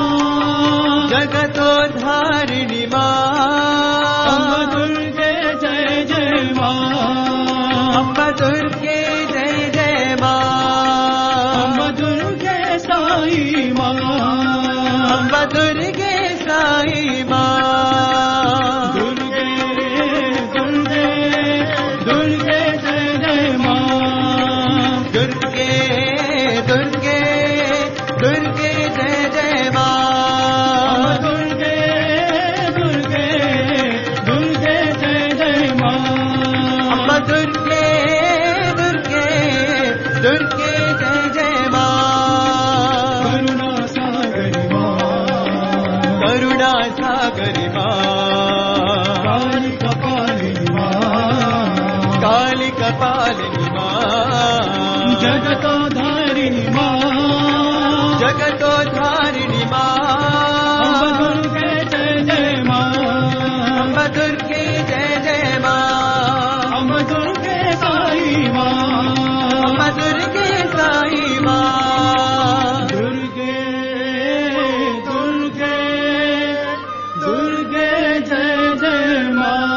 जगतो धारिणी माँ
अम्ब दुर्गे जय जय माँ
अम्ब दुर्गे जय जय माँ
अम्ब दुर्गे साई माँ
अम्ब दुर्गे साई माँ
दुर्गे दुर्गे दुर्गे जय जय माँ
दुर्गे दुर्गे दुर्गे जय जय माँ
दुर्गे दुर्गे दुर्गे जय जय माँ
अम्ब दुर्गे दुर्गे दुर्गे जय जय माँ
करुणा सागरी माँ
करुणा सागरी माँ
काली कपालिनी माँ
काली कपालिनी माँ
जगतो धारिणी माँ
जगतो धारिणी माँ
अम्ब दुर्गे जय जय माँ
अम्ब दुर्गे जय जय माँ
अम्ब दुर्गे साई माँ
अम्ब दुर्गे साई माँ
दुर्गे दुर्गे दुर्गे जय जय माँ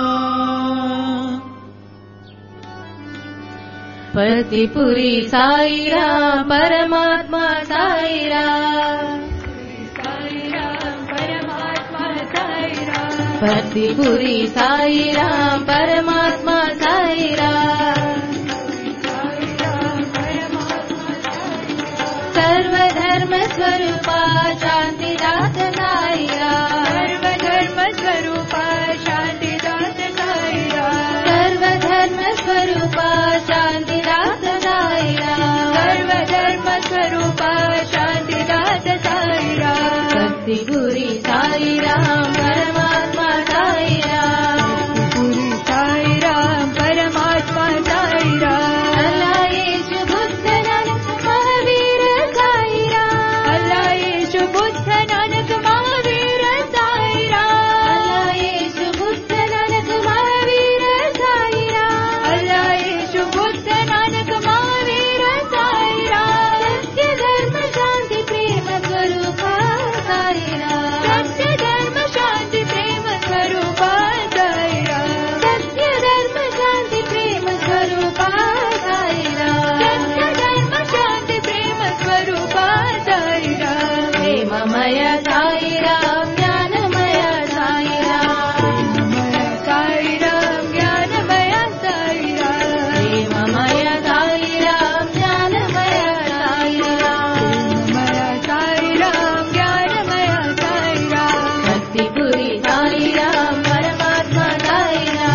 पतिपुरी साईरा परमात्मा साईरा परमात्मा साईरा पतिपुरी साईरा परमात्मा साईरा सर्वधर्म स्वरूपा शांतिदात साईरा सर्वधर्म स्वरूपा शांतिदात साईरा सर्वधर्म स्वरूपा शांतिदात साईरा सर्वधर्म स्वरूपा शांतिदात साईरा भक्तिपुरी साईरा परमात्मा साईरा भक्तिपुरी साईरा परमात्मा साईरा अल्लाह येशू बुद्ध नानक महावीर साईरा अल्लाह येशू बुद्ध नानक महावीर साईरा अल्लाह येशू बुद्ध नानक महावीर साईरा अल्लाह येशू बुद्ध नानक महावीर साईरा सत्य धर्म शांति प्रेम स्वरूपा साईरा सत्य धर्म शांति प्रेम स्वरूपा साईरा सत्य धर्म शांति प्रेम स्वरूपा साईरा सत्य धर्म शांति प्रेम स्वरूपा साईरा प्रेममय साईरा ज्ञानमय साईरा प्रेममय साईरा ज्ञानमय साईरा प्रेममय साईरा ज्ञानमय साईरा प्रेममय साईरा ज्ञानमय साईरा भक्तिपुरी साईरा परमात्मा साईरा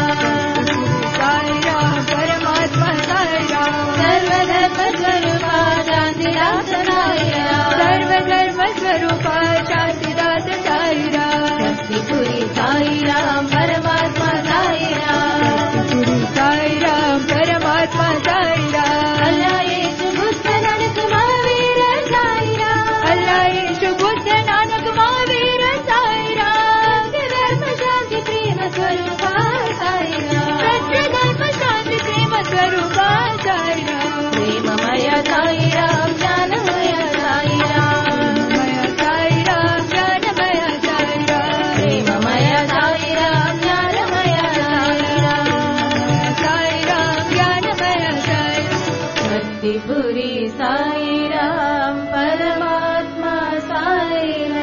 साईरा परमात्मा साईरा सर्वधर्म स्वरूपा शांतिदात साईरा सर्वधर्म स्वरूपा शांतिदात साईरा भक्तिपुरी साईरा परमात्मा साईरा भक्तिपुरी साईरा परमात्मा साईरा अल्लाह येशू बुद्ध नानक महावीर साईरा अल्लाह येशू बुद्ध नानक महावीर साईरा सत्य धर्म शांति प्रेम स्वरूपा साईरा सत्य धर्म शांति प्रेम स्वरूपा साईरा प्रेममय साईरा ज्ञानमय साईरा प्रेममय साईरा ज्ञानमय साईरा प्रेममय साईरा ज्ञानमय साईरा साईरा ज्ञानमय साईरा भक्तिपुरी साईरा परमात्मा साईरा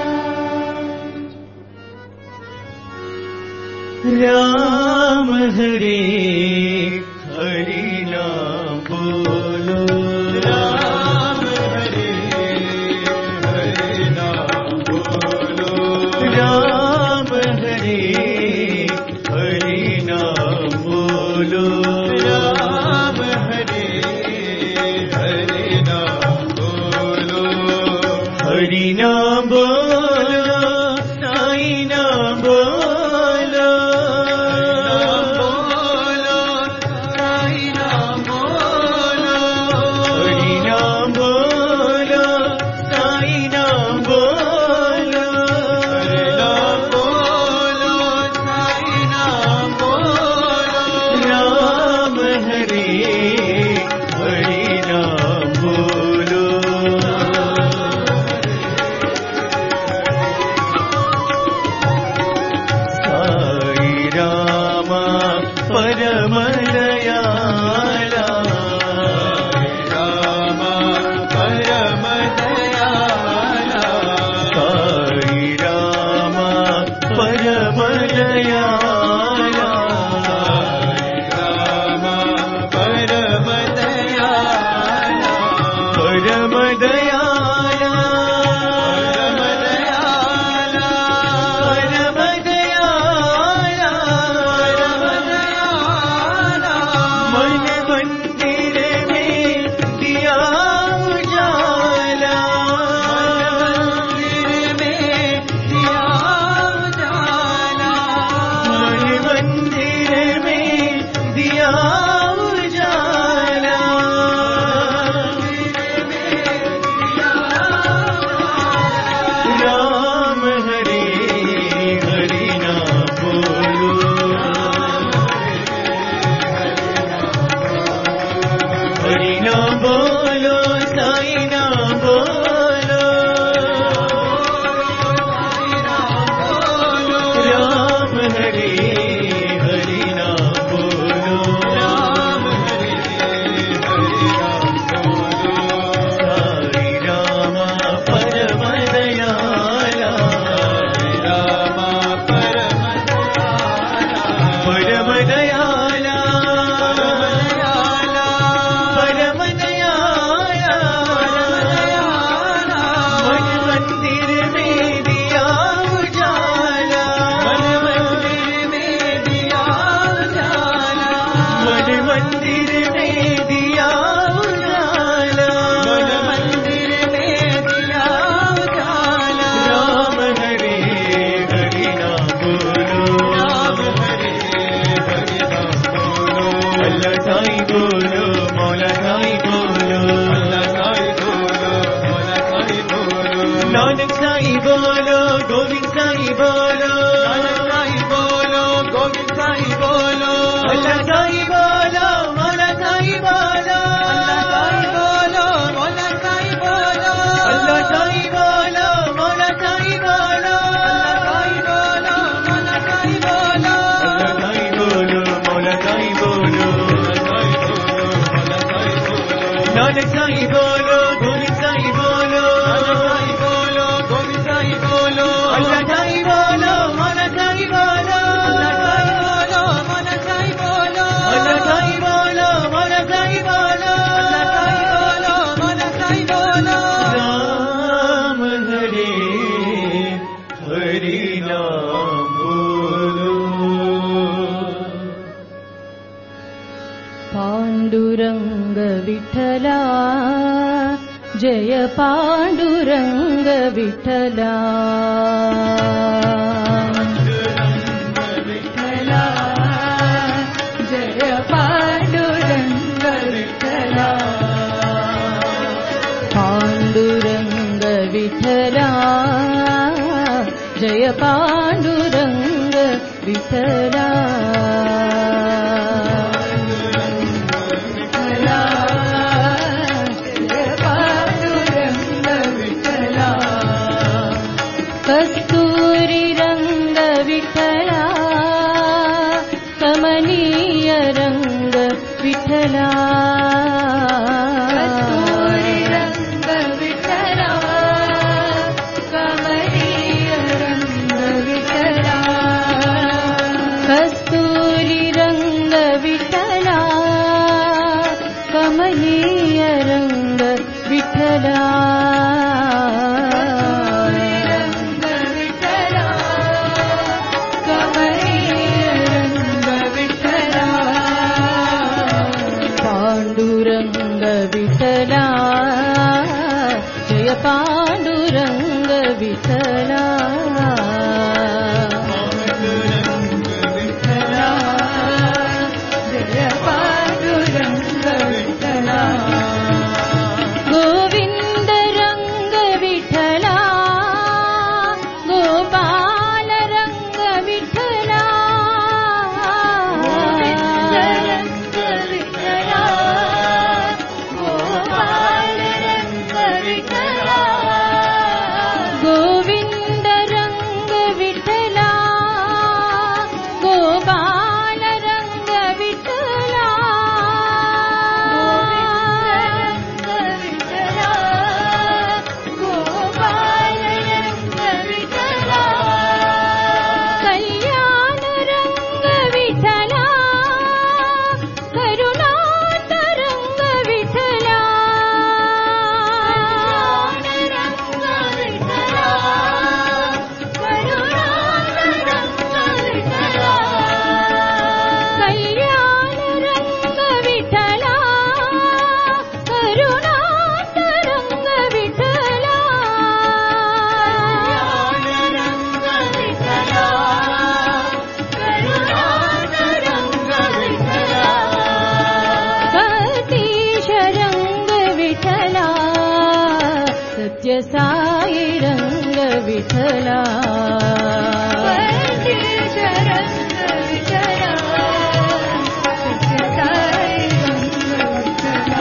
राम हरे हरि नाम बोलो
राम हरे हरे नाम बोलो
राम हरे हरि नाम बोलो
राम हरे हरे नाम बोलो
हरि नाम बोलो साई नाम बोलो
बोलो साई नाम बोलो
दयाला राम परम दयाला साई राम परम दयाला राम परम दयाला परम दयाला नानक साई बोलो गोविंद साई बोलो नानक साई बोलो गोविंद साई बोलो अल्लाह साई बोलो मौला साई बोलो अल्लाह साई बोलो मौला साई बोलो अल्लाह साई बोलो मौला साई बोलो अल्लाह साई बोलो मौला साई बोलो अल्लाह साई बोलो नानक साई बोलो गोविंद साई बोलो अल्लाह साई बोलो मौला साई बोलो अल्लाह साई बोलो मौला साई बोलो राम हरे हरि नाम बोलो
पांडुरंग विठला जय पांडुरंग विठला जय पांडुरंग विठला पांडुरंग विठला जय पांडुरंग विठला कस्तूरी रंग विठला कमनीय रंग विठला कस्तूरी रंग विठला कमनीय रंग विठला कस्तूरी रंग विठला कमनीय रंग विठला पांडुरंग विठला जय पांडुरंग विठला जय पांडुरंग विठला गोविंद रंग साई रंग विठला
परदेश रंग विठला सत्य साई रंग विठला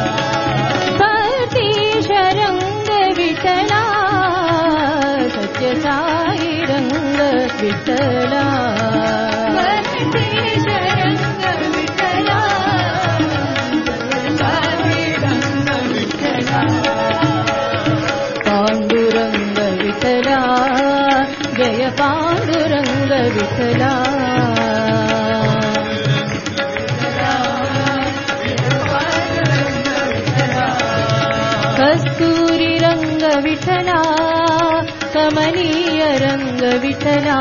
परदेश रंग विठला सत्य साई रंग विठला
परदेश रंग विठला साई रंग विठला
पांडुरंग विठला जय पांडुरंग विठला कस्तूरी रंग विठला कमनीय रंग विठला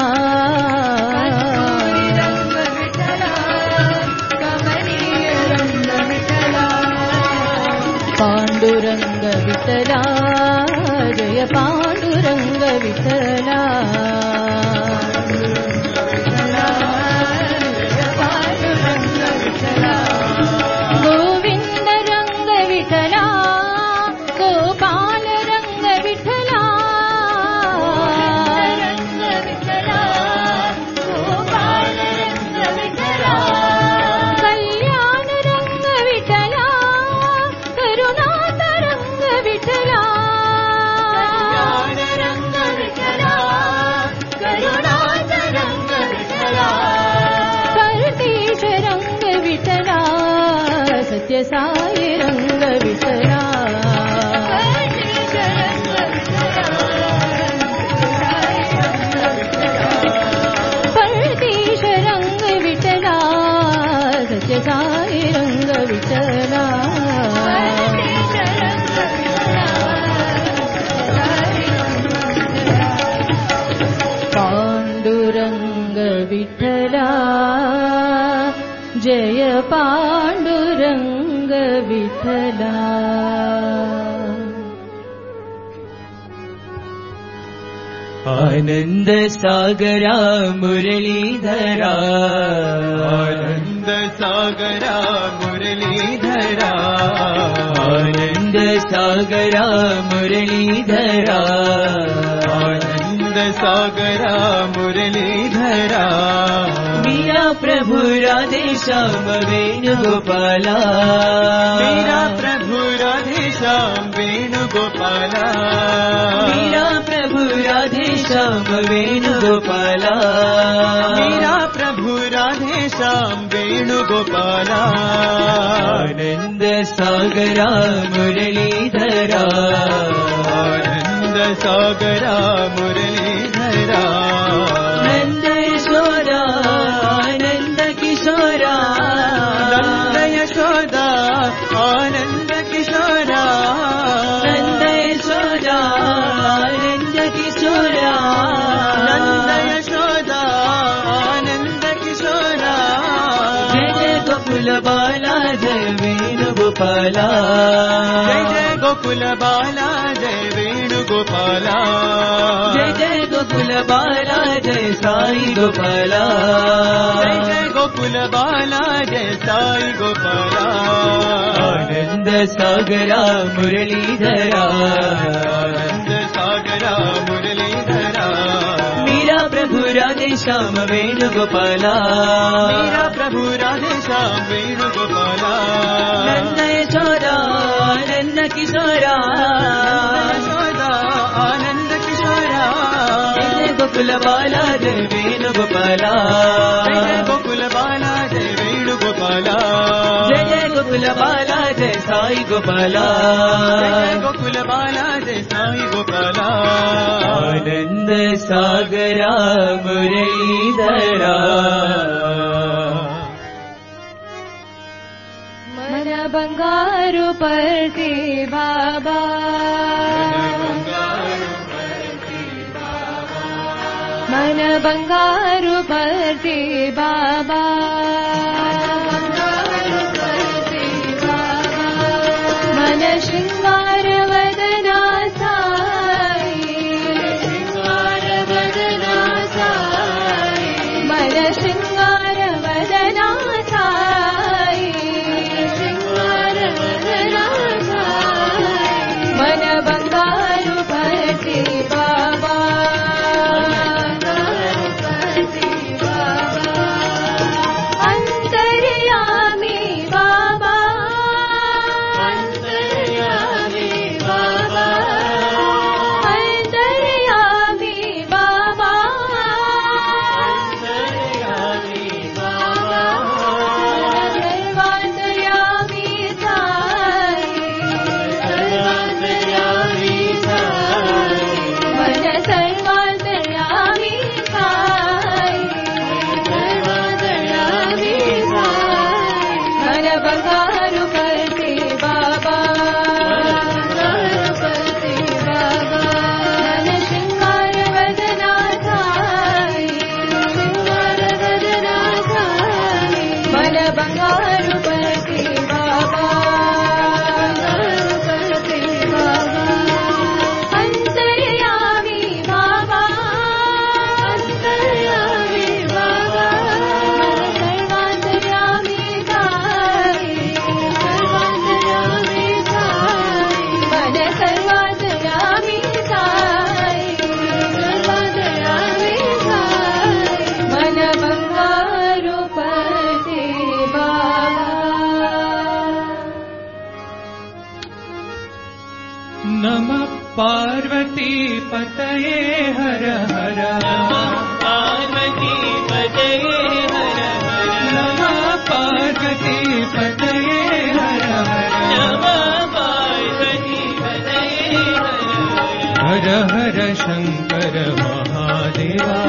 रंग विठला कमनीय रंग विठला
पांडुरंग विठला जय पांडुरंग विठला
पांडुरंग विठला
गोविंद रंग विठला गोपाल रंग विठला
रंग विठला गोपाल रंग विठला
कल्याण रंग विठला करुणात रंग विठला
रंग विठला करुणाच रंग विठला
परदेश रंग विठला सत्य साई रंग विठला
परदेश रंग विठला
परदेश रंग विठला सत्य साई रंग विठला
परदेश रंग
पांडुरंग विठला जय पांडुरंग विठला
आनंद सागरा मुरलीधरा आनंद सागरा मुरलीधरा आनंद सागरा मुरलीधरा आनंद सागरा मुरलीधरा मीरा प्रभु राधे श्याम वेणुगोपाला मीरा प्रभु राधे श्याम वेणुगोपाला मीरा प्रभु राधे श्याम वेणुगोपाला मीरा प्रभु राधे श्याम वेणुगोपाला आनंद सागरा मुरलीधरा आनंद सागरा मुरलीधरा नंद यशोदा आनंद किशोरा नंद यशोदा आनंद किशोरा नंद यशोदा आनंद किशोरा नंद यशोदा आनंद किशोरा जय जय गोकुल बाला जय वेणुगोपाला जय जय गोकुल बाला जय वेणुगोपाला जय जय गोकुल बाला जय साई गोपाला जय जय गोकुल बाला जय साई गोपाला आनंद सागरा मुरलीधरा आनंद सागरा मुरलीधरा मीरा प्रभु राधे श्याम वेणुगोपाला मीरा प्रभु राधे श्याम वेणुगोपाला नंद यशोदा आनंद किशोरा यशोदा आनंद किशोरा जय जय गोकुल बाला जय वेणुगोपाला जय जय गोकुल बाला जय वेणुगोपाला जय जय गोकुल बाला जय साई गोपाला जय जय गोकुल बाला जय साई गोपाला आनंद सागरा मुरलीधरा
मन बंगारू परती बाबा मन बंगारू परती बाबा मन श्रृंगार वदना साई श्रृंगार वदना साई मन श्रृंगार वदना साई श्रृंगार वदना साई मन बंगारू బంగారు పర్తి బాబా బంగారు పర్తి బాబా మన శృంగార వదనా సాయి శృంగార వదనా సాయి మన బంగారు పర్తి బాబా బంగారు పర్తి బాబా అంతర్యామి బాబా అంతర్యామి బాబా సర్వాంతర్యామి సాయి సర్వాంతర్యామి సాయి మన సర్వాంతర్యామి సాయి సర్వాంతర్యామి సాయి మన బంగారు పతి బాబా
नमः पार्वती पतये हर हर
पार्वती पतये हर हर
नमः पार्वती पतये हर हर
नमः पार्वती पतये हर
हर हर शंकर महादेवा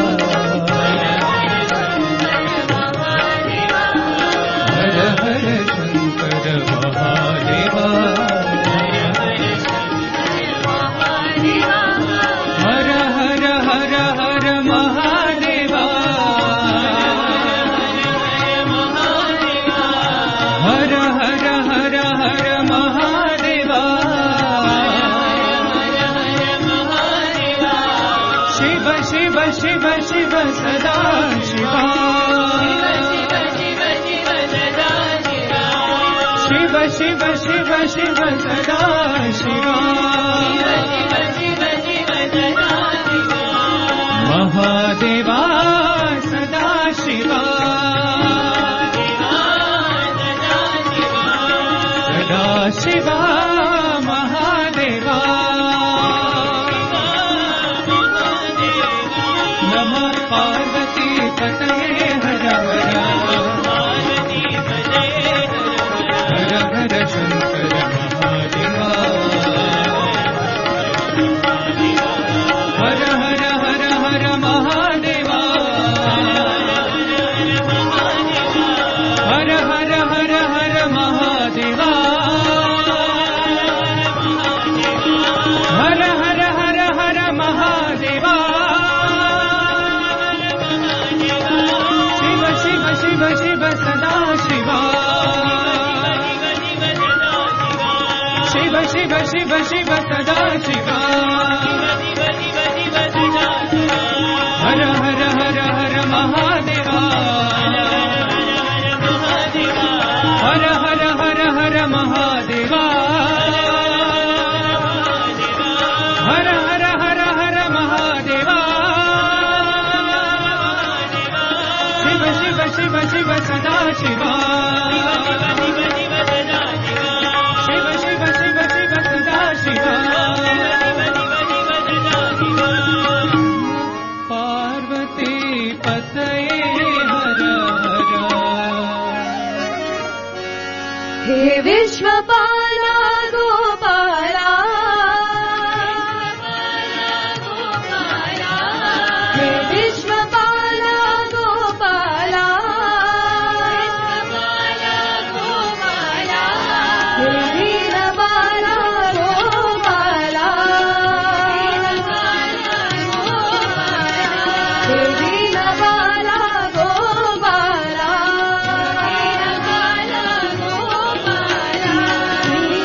हर हर शंकर महादेवा हर हर हर हर महादेवा हर हर हर हर महादेवा शिव शिव शिव शिव सदा शिवा शिव शिव शिव शिव सदा शिवा महादेवा सदा शिवा सदा शिवा महादेवा नमः पार्वती पतये हर हर हर हर शंकर महादेवा हर हर हर हर महादेवा हर हर हर हर महादेवा हर हर हर हर महादेवा शिव शिव शिव शिव सदा शिवा शिव शिव शिव शिव सदा शिवा हर हर हर हर महादेवा हर हर हर हर महादेवा हर हर हर हर महादेवा शिव शिव शिव शिव सदा शिवा शिव शिव शिव शिव सदा शिवा पार्वती पतये हर हर
हे विश्वपाला गोपाला हे विश्वपाला गोपाला हे वीरबाला गोपाला हे वीरबाला गोपाला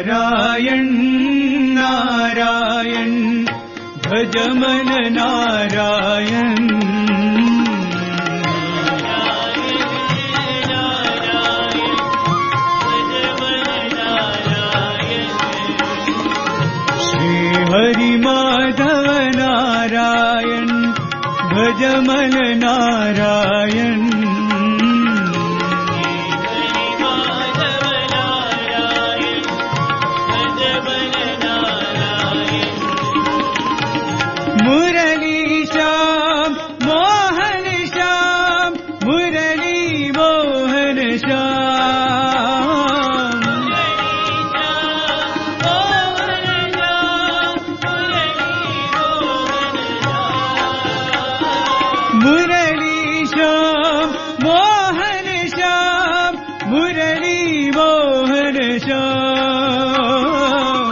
नारायण नारायण भज मन नारायण हरि माधव नारायण भज मन नारायण मुरली श्याम मोहन श्याम मुरली मोहन श्याम मुरली श्याम मोहन श्याम मुरली मोहन श्याम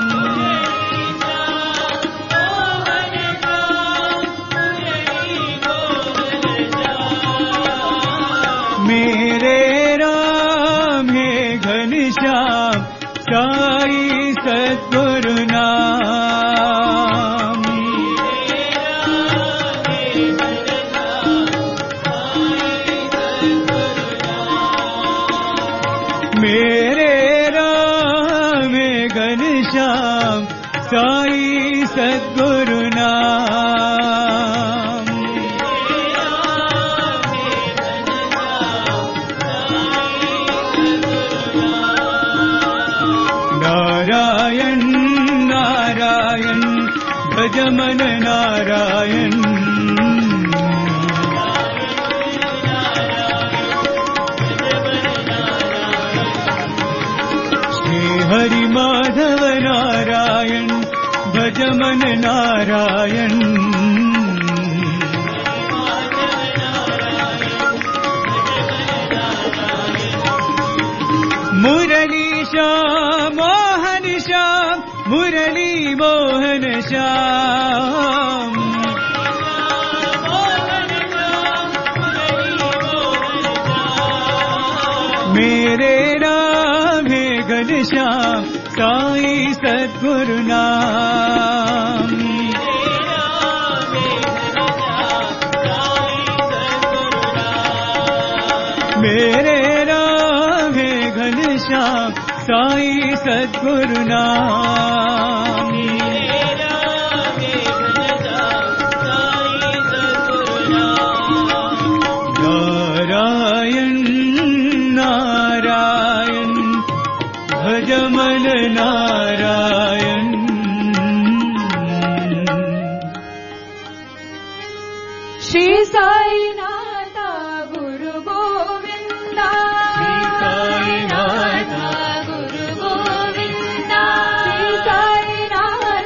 मेरे राम हे घनश्याम साई सद्गुरु नाम मेरे राम हे घनश्याम साई सद्गुरु नाम नारायण नारायण भज मन नारायण श्री हरि माधव नारायण भज मन नारायण मुरली श्याम मोहन श्याम मुरली मोहन श्याम मेरे नाम है घनश्याम साई सद्गुरु नाम मेरे नाम है घनश्याम साई सद्गुरु नाम नारायण नारायण भज मन नारायण
श्री साई नाथा गुरु गोविंदा
श्री साई नाथ
गुरु गोविंदा श्री साई नाथा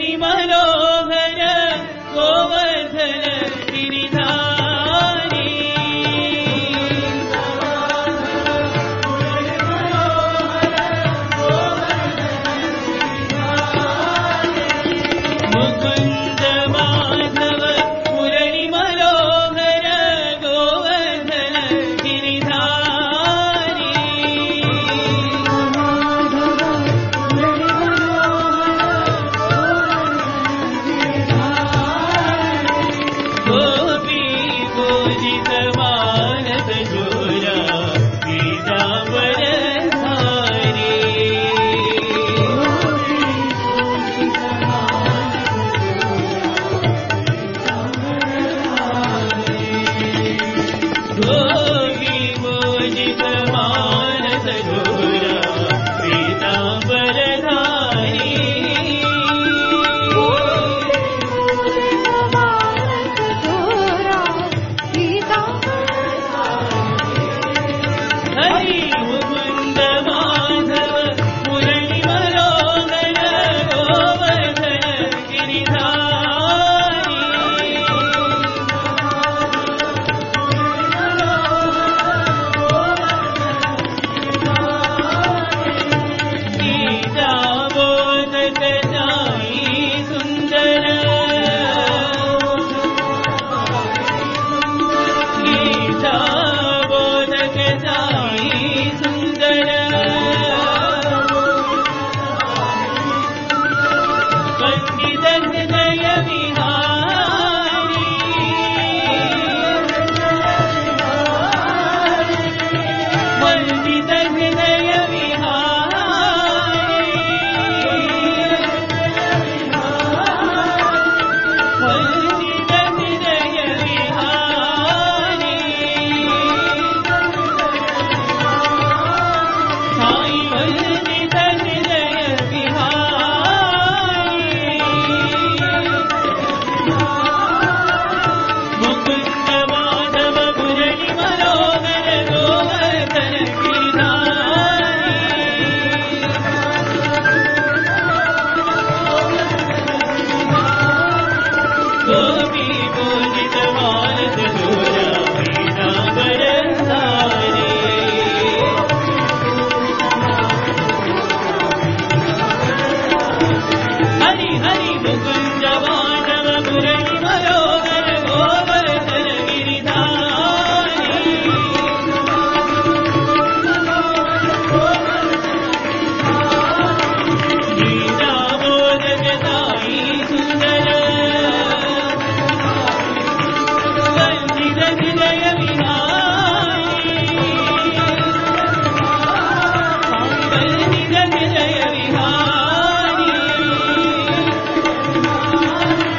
Hare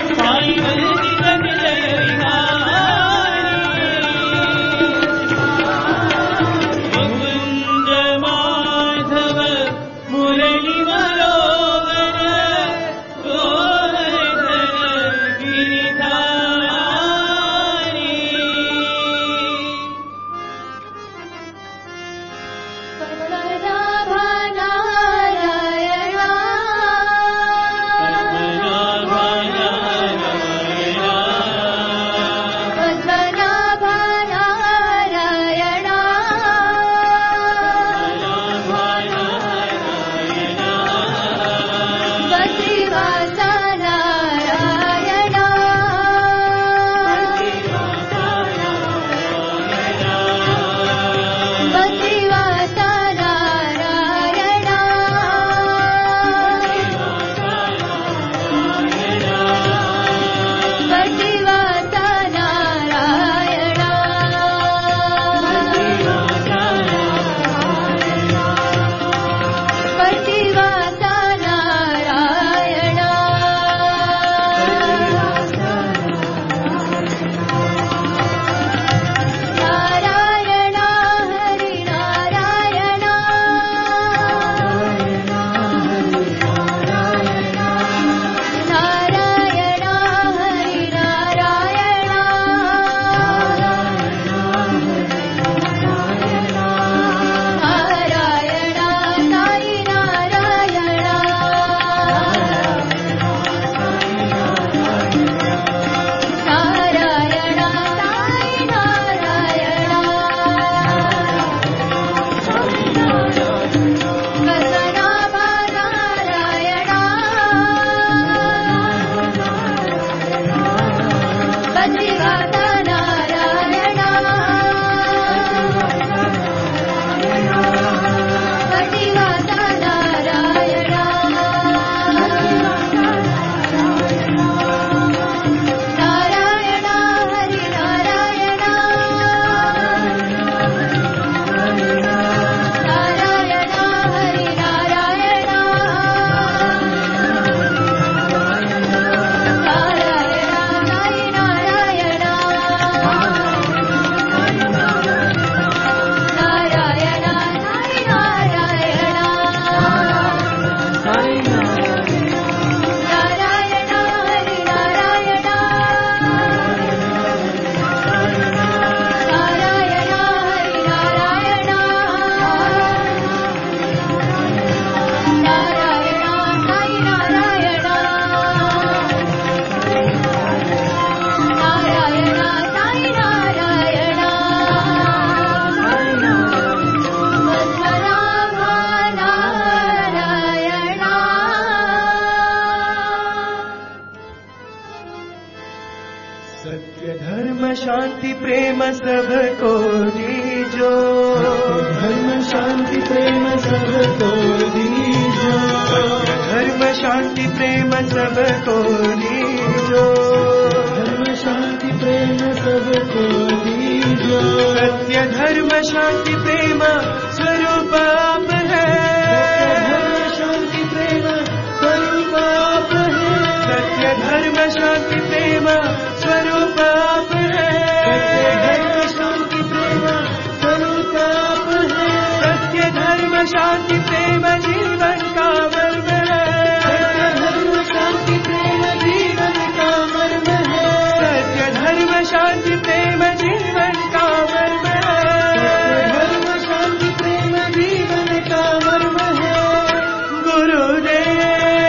सत्य धर्म शांति प्रेम सबको दीजो, धर्म शांति प्रेम सबको दीजो, धर्म शांति प्रेम सबको दीजो, धर्म शांति प्रेम सबको दीजो। सत्य धर्म शांति प्रेम स्वरूप आप है, शांति प्रेम स्वरूप आप है, सत्य धर्म शांति प्रेम स्वरूप आप है, सत्य धर्म शांति प्रेम स्वरूप आप है, सत्य धर्म शांति प्रेम जीवन का मर्म है, सत्य धर्म शांति प्रेम जीवन का मर्म है, सत्य धर्म शांति प्रेम जीवन का मर्म है, सत्य धर्म शांति प्रेम जीवन का मर्म है। गुरुदेव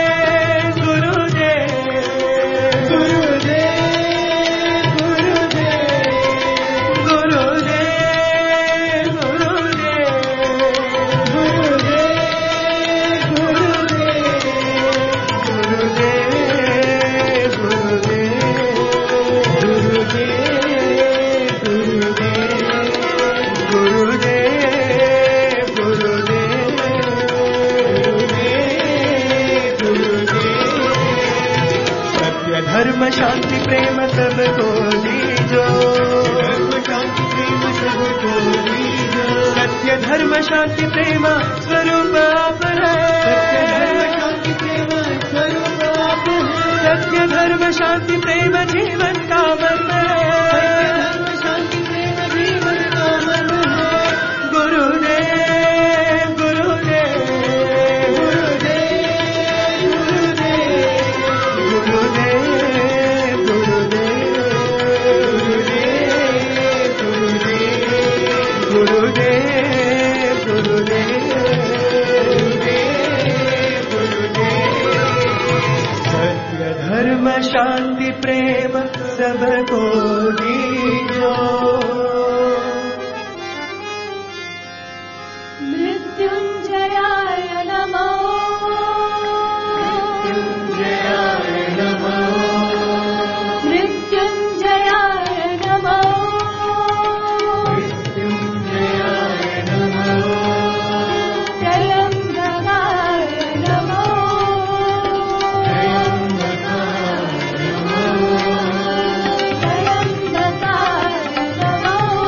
गुरुदेव गुरुदेव गुरुदेव गुरुदेव गुरुदेव गुरुदेव गुरुदेव सत्य धर्म शांति प्रेम सबको दीजो, धर्म शांति प्रेम सबको दीजो, सत्य धर्म शांति प्रेम स्वरूप आप है, सत्य धर्म शांति प्रेम स्वरूप आप है, सत्य धर्म शांति प्रेम जीवन का मर्म है, सत्य धर्म शांति प्रेम जीवन का मर्म है। गुरुदेव गुरुदेव गुरुदेव गुरुदेव गुरुदेव सत्य धर्म शांति प्रेम सबको दीजो।
मृत्युंजयाय नमो,
मृत्युंजयाय नमो,
मृत्युंजयाय नमो,
मृत्युंजयाय नमो,
त्रयंबकाय नमो,
त्रयंबकाय नमो,
त्रयंबकाय नमो,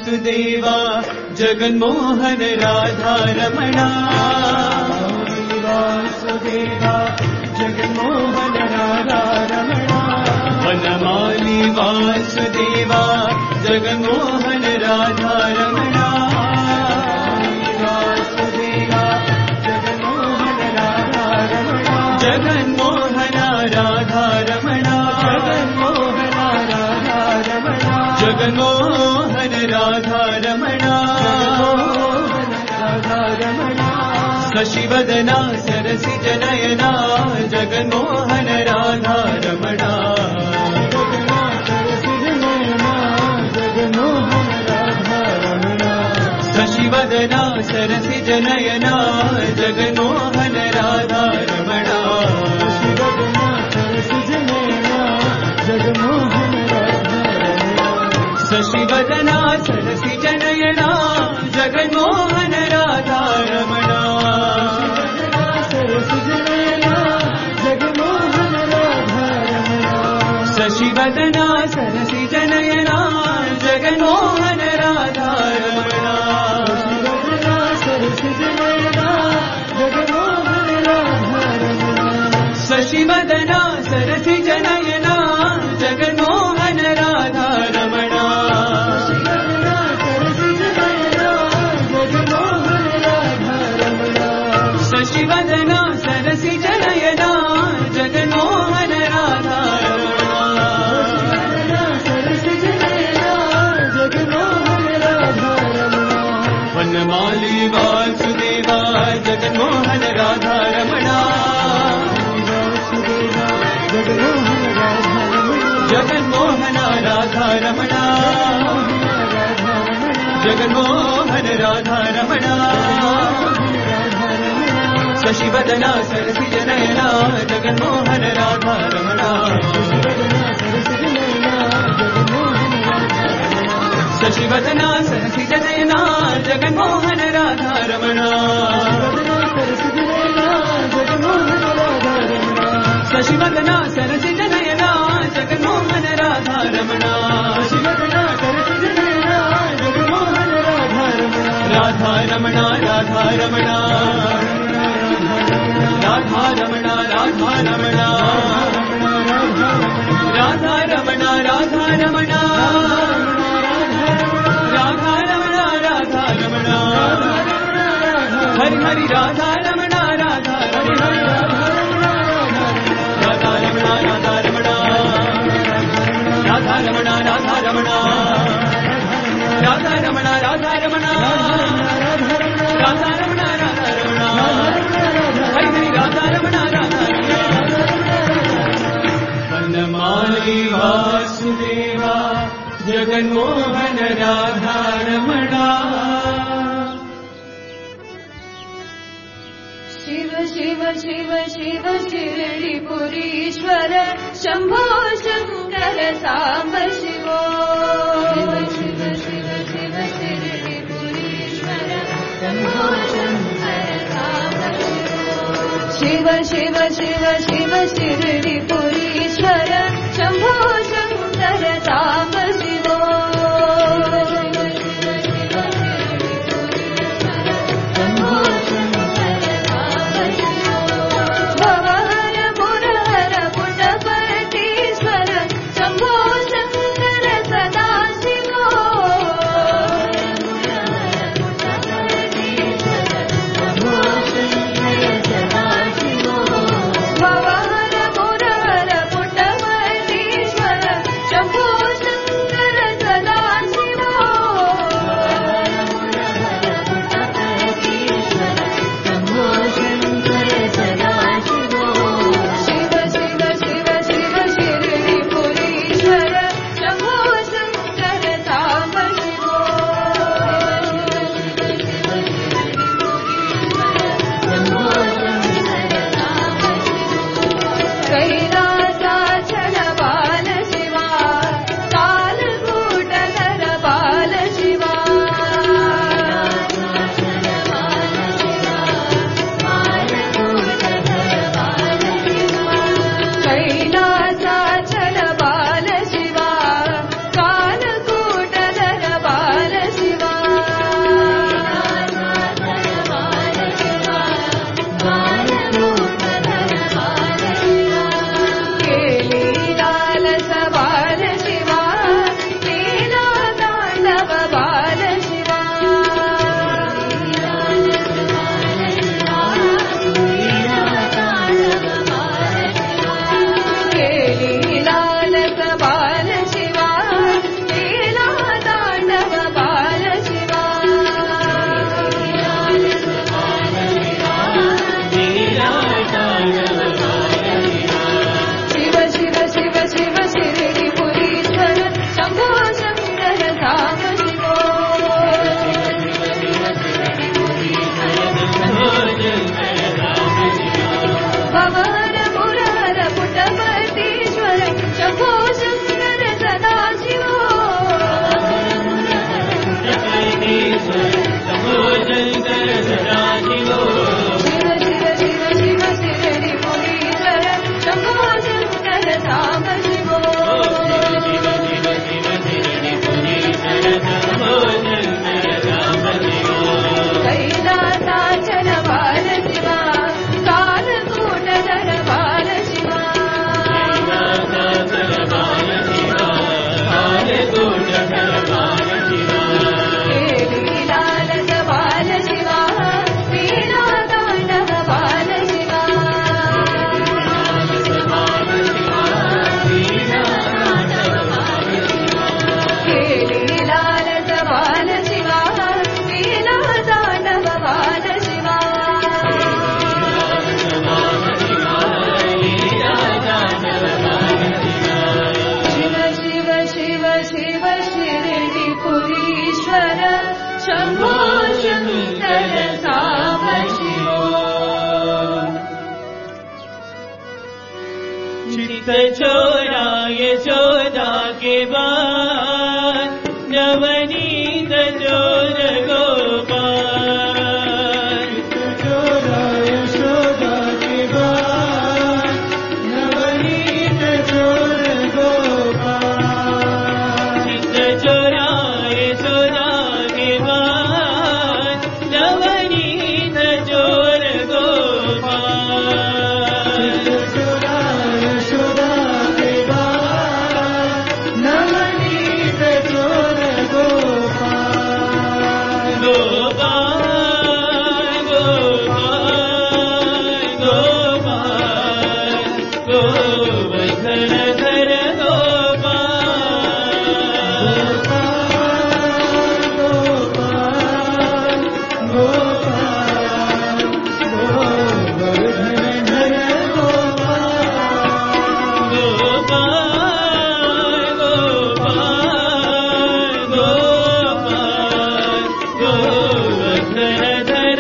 वासुदेवा जगन्मोहन राधा रमणा वासुदेवा जगन्मोहन राधा रमणा वनमाली वासुदेवा जगन्मोहन राधा रमणा वासुदेवा जगन्मोहन राधा रमणा जगन्मोहन राधा रमणा जगन्मोहन राधा रमणा शशिवदना सरसिजनयना जगन्मोहन राधा रमणा शशिवदना सरसिजनयना जगन्मोहन राधा रमणा शशिवदना सरसिजनयना जगन्मोहन राधा रमणा शशिवदना सरसिजनयना जगन्मोहन राधा रमणा शशिवदना सरसिजनयना जगन्मोहन राधा रमणा शशिवदना सरसिजनयना जगन्मोहन राधा वनमाली वासुदेवा जगन्मोहन राधा रमणा जगन्मोहन राधा रमणा जगन्मोहन राधा रमणा शशिवदना सरसिजनयना जगन्मोहन राधा रमणा शशिवदना सरसिजनयना जगन्मोहन राधा रमणा शशिवदना सरसिजनयना जगन्मोहन राधा रमणा राधा रमणा राधा रमणा राधा रमणा राधा रमणा राधा रमणा राधा रमणा राधा रमणा राधा रमणा हरि हरि राधा रमणा राधा रमणा राधा रमणा राधा रमणा राधा रमणा राधा रमणा राधा रमणा राधा रमणा राधा रमणा राधा रमणा हरि हरि राधा रमणा राधा वनमाली वासुदेवा जगन्मोहन राधा रमणा
शिव शिव शिव शिव शिरडिपुरीश्वर शंभो शंकर साम्ब शिवो शिव शिव शिव शिव शिरडिपुरीश्वर शंभो शंकर साम्ब शिव शिव शिव शिव शिरडिपुरीश्वर शंभो शंकर साम्ब शिवो शंभो
चित्त चोरा यशोदा के बाद नवनीत चोर गोपाल
चोरा यशोदा के बाद नवनीत चोर गोपाल
चित्त चोरा यशोदा के बाद नवनीत चोर गोपाल
चोरा यशोदा के बाद नवनीत चोर गोपाल
गोपाल गोपाल गोपाल गोवर्धन धर गोपाल
गोपाल गोपाल गोवर्धन धर गोपाल
गोपाल गोपाल गोपाल गोवर्धन धर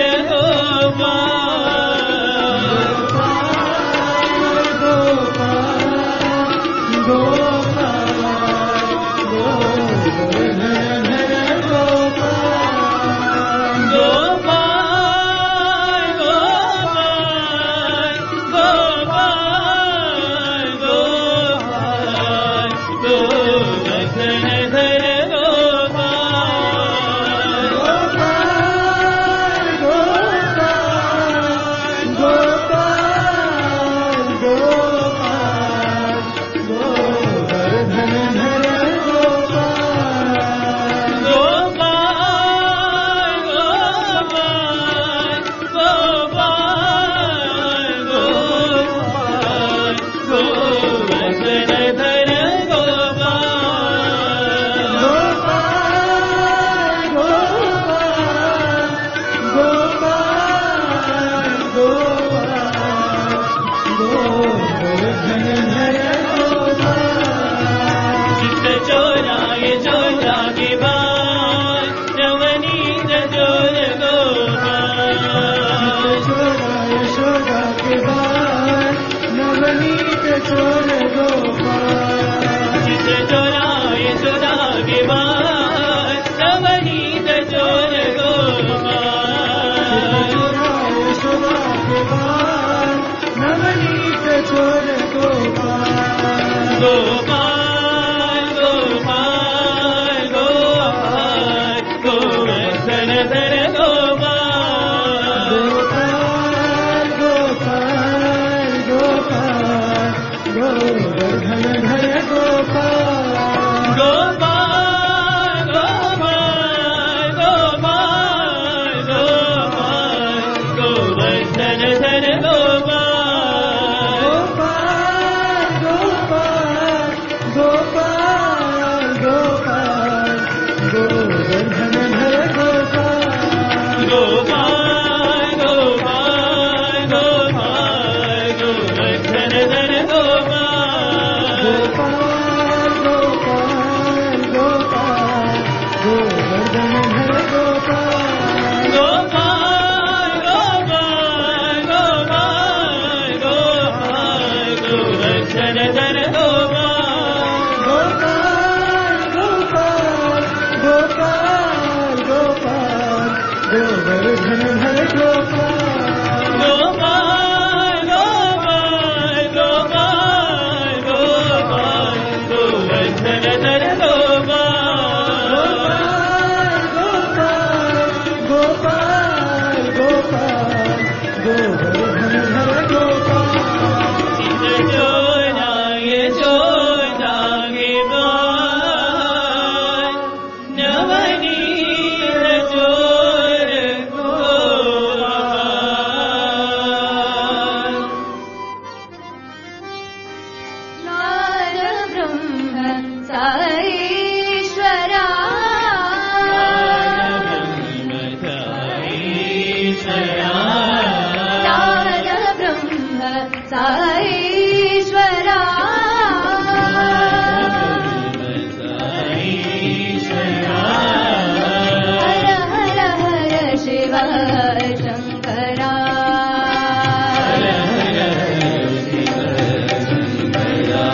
शंकरा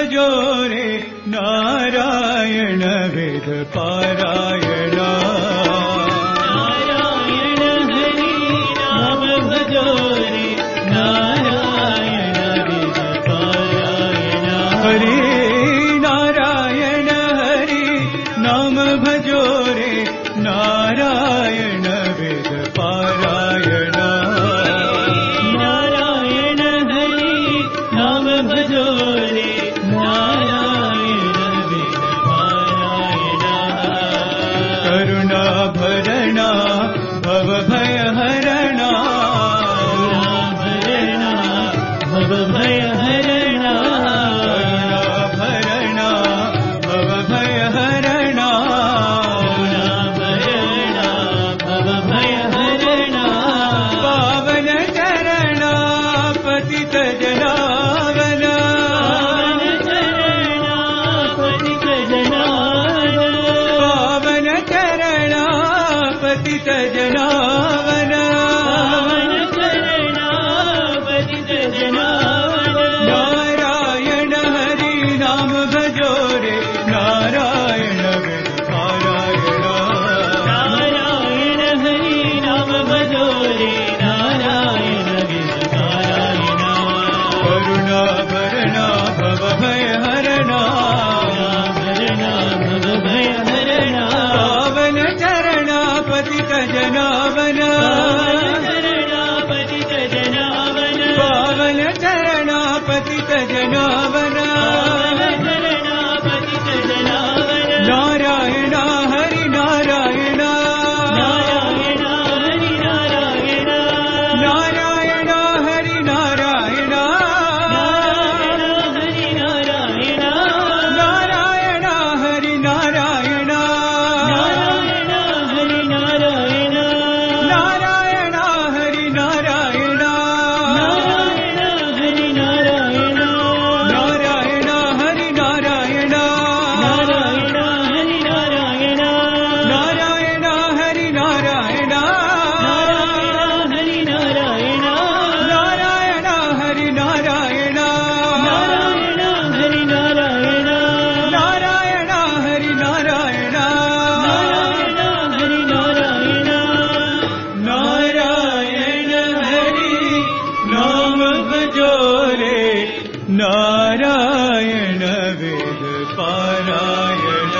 भजो रे नारायण वेद पारायण
नारायण हरि नाम भजो रे नारायण वेद पारायण
हरि नारायण हरि नाम भजो रे नारायण वेद पारायण
नारायण हरि नाम भजो रे नारायण वेद पारायण
करुणा भरणा भव भय हरणा
भरणा भव भय हरणा
भरणा भव भय हरणा
भरणा भव भय हरणा
पावन चरणा पतित जनावन
पतित जनावन
पावन चरणा पतित जनावन
पावन चरणा पतित जनावन
नारायण हरि नाम भजो रे नारायण वेद पारायण
नारायण हरि नाम भजो रे नारायण वेद पारायण
करुणा भरणा भव भय हरणा
भरणा भव भय हरणा
पावन चरणा पतित जनावन
चरणा पतित जनावन
पावन चरणा पतित जनावन
चरणा पतित जनावन
नारायण हरि नारायण
नारायण हरि नारायण
नारायण हरि नारायण
नारायण हरि नारायण
नारायण हरि नारायण
नारायण हरि नारायण
नारायण हरि नारायण
नारायण हरि नारायण
नारायण हरि नारायण
नारायण हरि नारायण
नारायण हरि नारायण
नारायण हरि नारायण
नारायण हरि नारायण
नारायण हरि नारायण
नारायण हरि नारायण
नारायण हरि नारायण
नारायण हरि नाम भजो रे नारायण वेद पारायण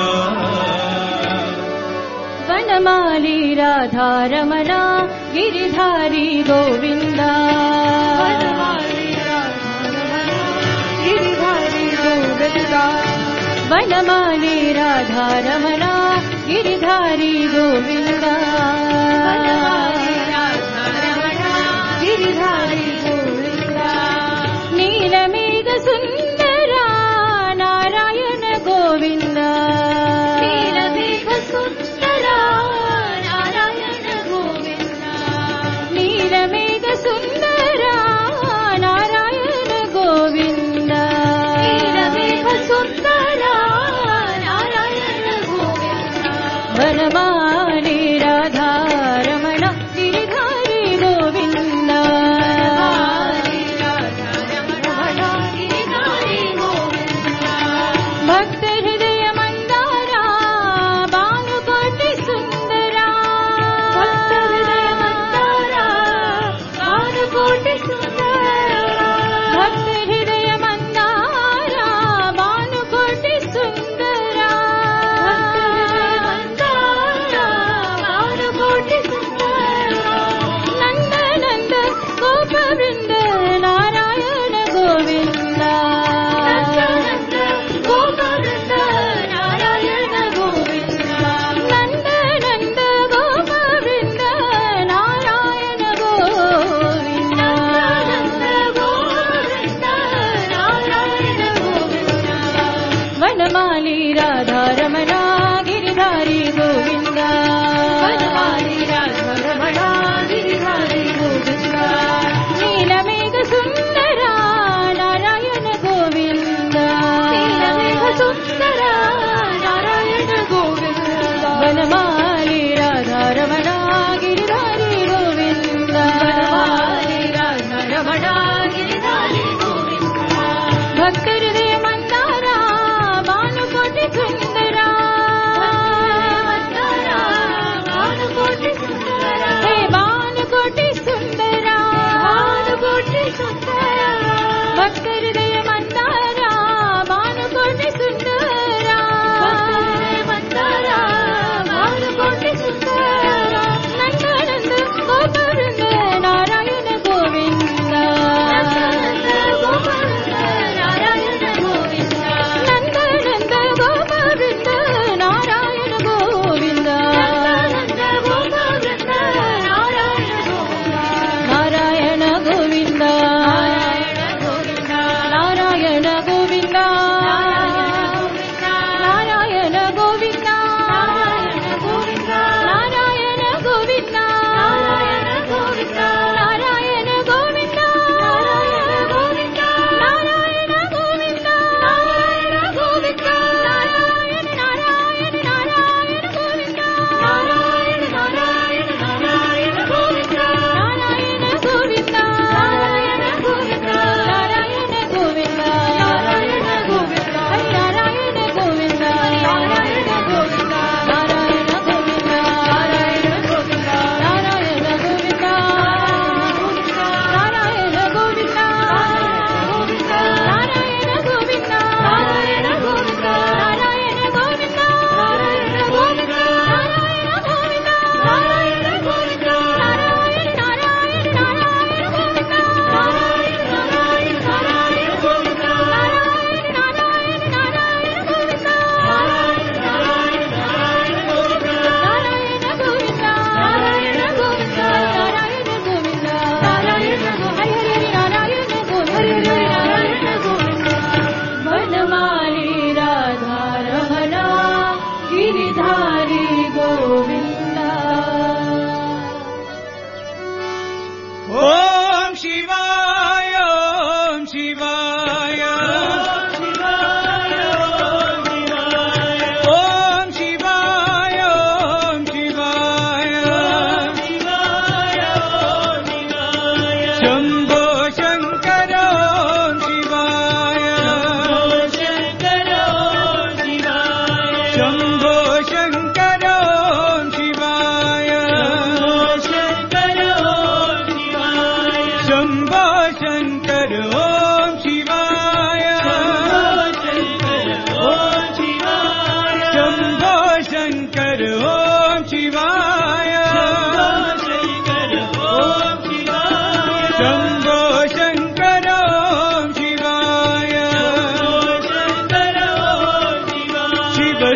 वनमाली राधा रमणा गिरिधारी गोविन्दा गिरिधारी गोविन्दा वनमाली राधा रमणा गिरिधारी गोविन्दा गिरिधारी गोविन्दा नीलमेघ सुन्दरा नारायण गोविन्दा नीलमेघ सुन्दरा नारायण गोविन्दा नीलमेघ सुन्दरा नारायण गोविन्दा नीलमेघ सुन्दरा नारायण गोविन्दा वनमाली राधा रमण गिरिधारी गोविन्दा भक्त हृदय मन्दारा भानुकोटि सुन्दरा भक्त हृदय मन्दारा भानुकोटि सुन्दरा भक्त हृदय मन्दारा भानुकोटि सुन्दरा भक्त हृदय मन्दारा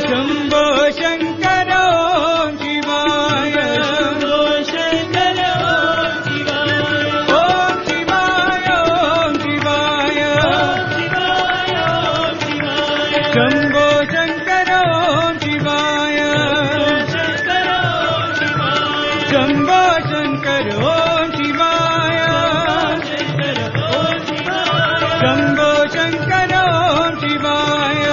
शम्भो शङ्कर ॐ शिवाय शम्भो शङ्कर ॐ शिवाय ॐ शिवाय ॐ शिवाय शम्भो शङ्कर ॐ शिवाय शम्भो शङ्कर ॐ शिवाय शम्भो शङ्कर ॐ शिवाय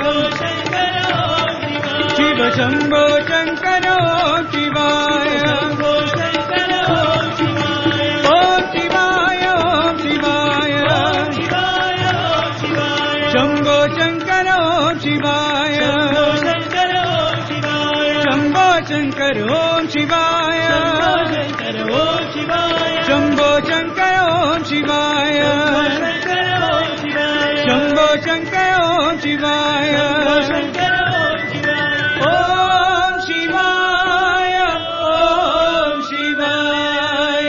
शिव शम्भो शङ्कर ॐ शिवाय ॐ शिवाय ॐ शिवाय शम्भो शङ्कर ॐ शिवाय शम्भो शङ्कर ॐ शिवाय शम्भो शङ्कर ॐ शिवाय शम्भो शङ्कर ॐ शिवाय ॐ शिवाय ॐ शिवाय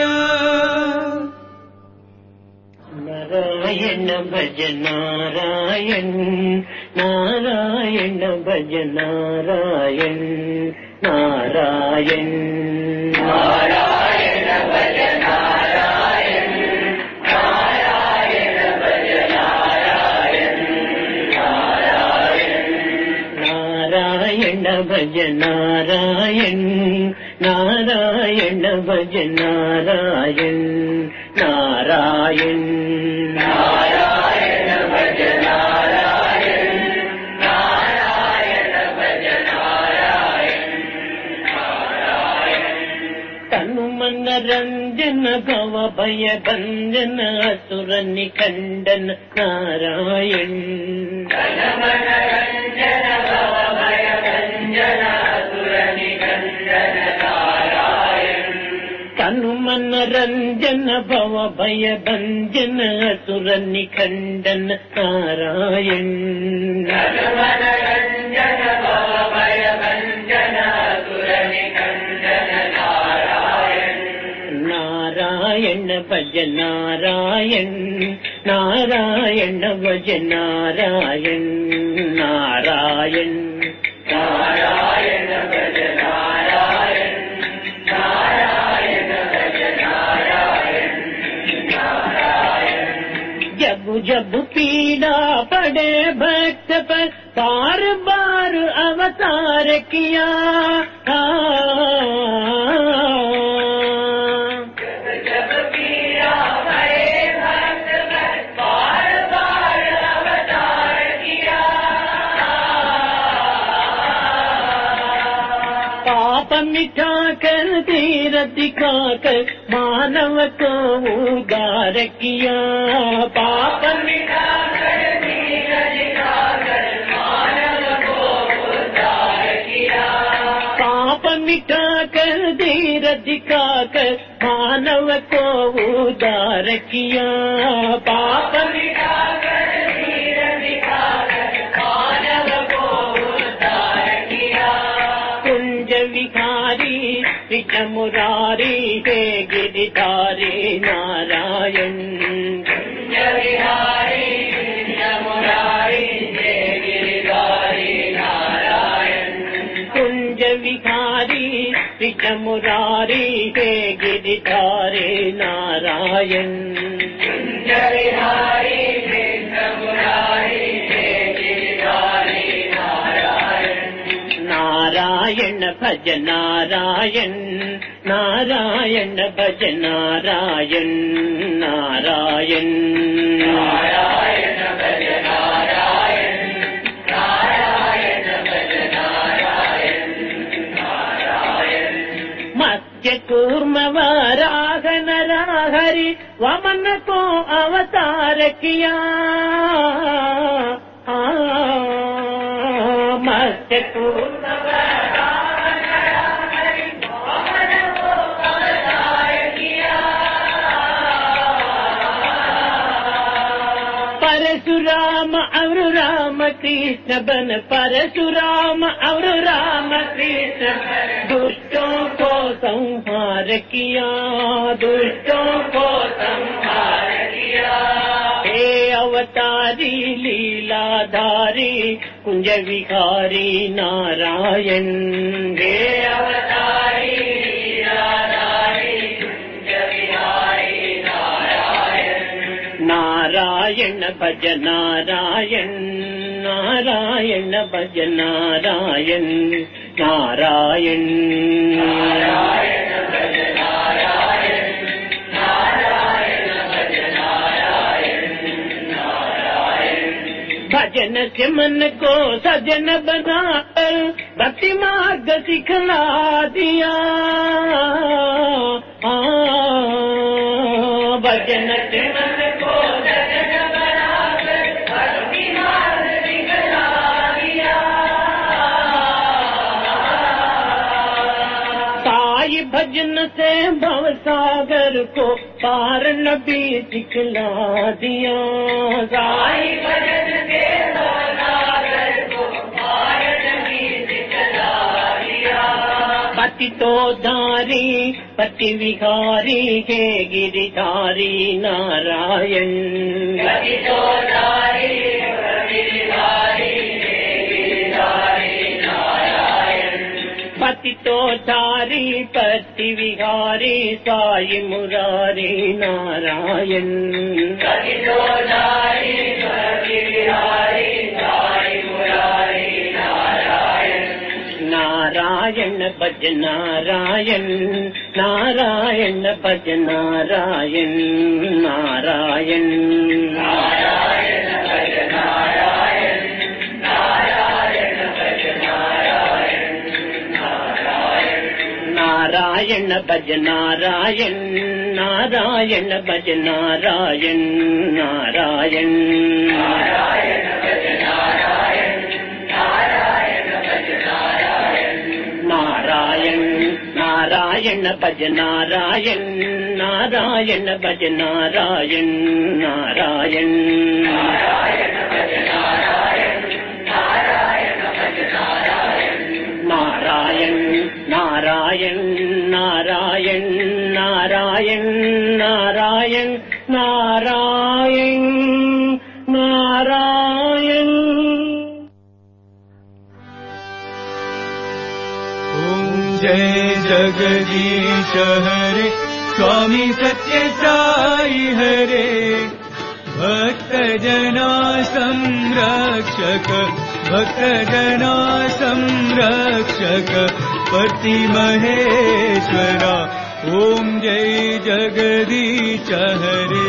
नारायण भज नारायण नारायण भज नारायण नारायण नारायण भज नारायण नारायण भज नारायण नारायण नारायण भज नारायण नारायण भज नारायण नारायण नारायण भज नारायण नारायण भज नारायण नारायण तनु मन रंजन भव भय भंजन असुर निखंडन नारायण तनु मन रंजन भव भय भंजन असुर निखंडन नारायण तनु मन रंजन भव भय भंजन असुर निखंडन नारायण तनु मन रंजन भव भय भंजन असुर निखंडन नारायण नारायण भज नारायण नारायण भज नारायण नारायण नारायण भज नारायण नारायण भज नारायण नारायण जब जब पीड़ा पड़े भक्त पर बार बार अवतार किया जब पीड़ा पड़े भक्त पर बार बार अवतार किया पाप मिटा कर धीर दिखा कर मानव को उदार किया पाप मिटा कर धीर दिखा कर मानव को उदार किया पाप मिटा कर धीर दिखा कर मानव को उदार किया पाप मिटा कर धीर दिखा कर मानव को उदार किया कुंज विहारी विज मुरारी हे गिरिधारी नारायण कुंज विहारी विज मुरारी हे गिरिधारी नारायण कुंज विहारी विज मुरारी हे गिरिधारी नारायण कुंज विहारी विज मुरारी हे गिरिधारी नारायण नारायण भज नारायण नारायण भज नारायण नारायण नारायण भज नारायण नारायण भज नारायण नारायण मत्स्य कूर्म वराह नरहरि वमन को अवतार किया मत्स्य कूर्म परशुराम और राम कृष्ण बन परशुराम और राम कृष्ण दुष्टों को संहार किया दुष्टों को संहार किया हे अवतारी लीलाधारी कुंज विहारी नारायण हे अवतारी लीलाधारी कुंज विहारी नारायण नारायण भज नारायण नारायण भज नारायण नारायण नारायण भज नारायण नारायण भज नारायण नारायण भजन से मन को सजन बनाकर भक्ति मार्ग सिखला दिया भजन से मन को सजन बनाकर भक्ति मार्ग सिखला दिया साई भजन से भव सागर को पार नबी सिखला दिया साई भजन से भव सागर को पार नबी सिखला दिया पति तो धारी पति विहारी है गिरिधारी नारायण पति तो धारी पति विहारी है गिरिधारी नारायण पति तो धारी पति विहारी साई मुरारी नारायण पति तो धारी पति विहारी साई मुरारी नारायण नारायण भज नारायण नारायण भज नारायण नारायण नारायण भज नारायण नारायण भज नारायण नारायण भज नारायण नारायण भज नारायण नारायण नारायण भज नारायण नारायण भज नारायण नारायण नारायण भज नारायण नारायण भज नारायण नारायण नारायण भज नारायण नारायण भज नारायण नारायण नारायण नारायण नारायण नारायण नारायण नारायण
जय जगदीश हरे स्वामी सत्य साई हरे भक्त जना संरक्षक भक्त जना संरक्षक पति महेश्वरा ओम जय जगदीश हरे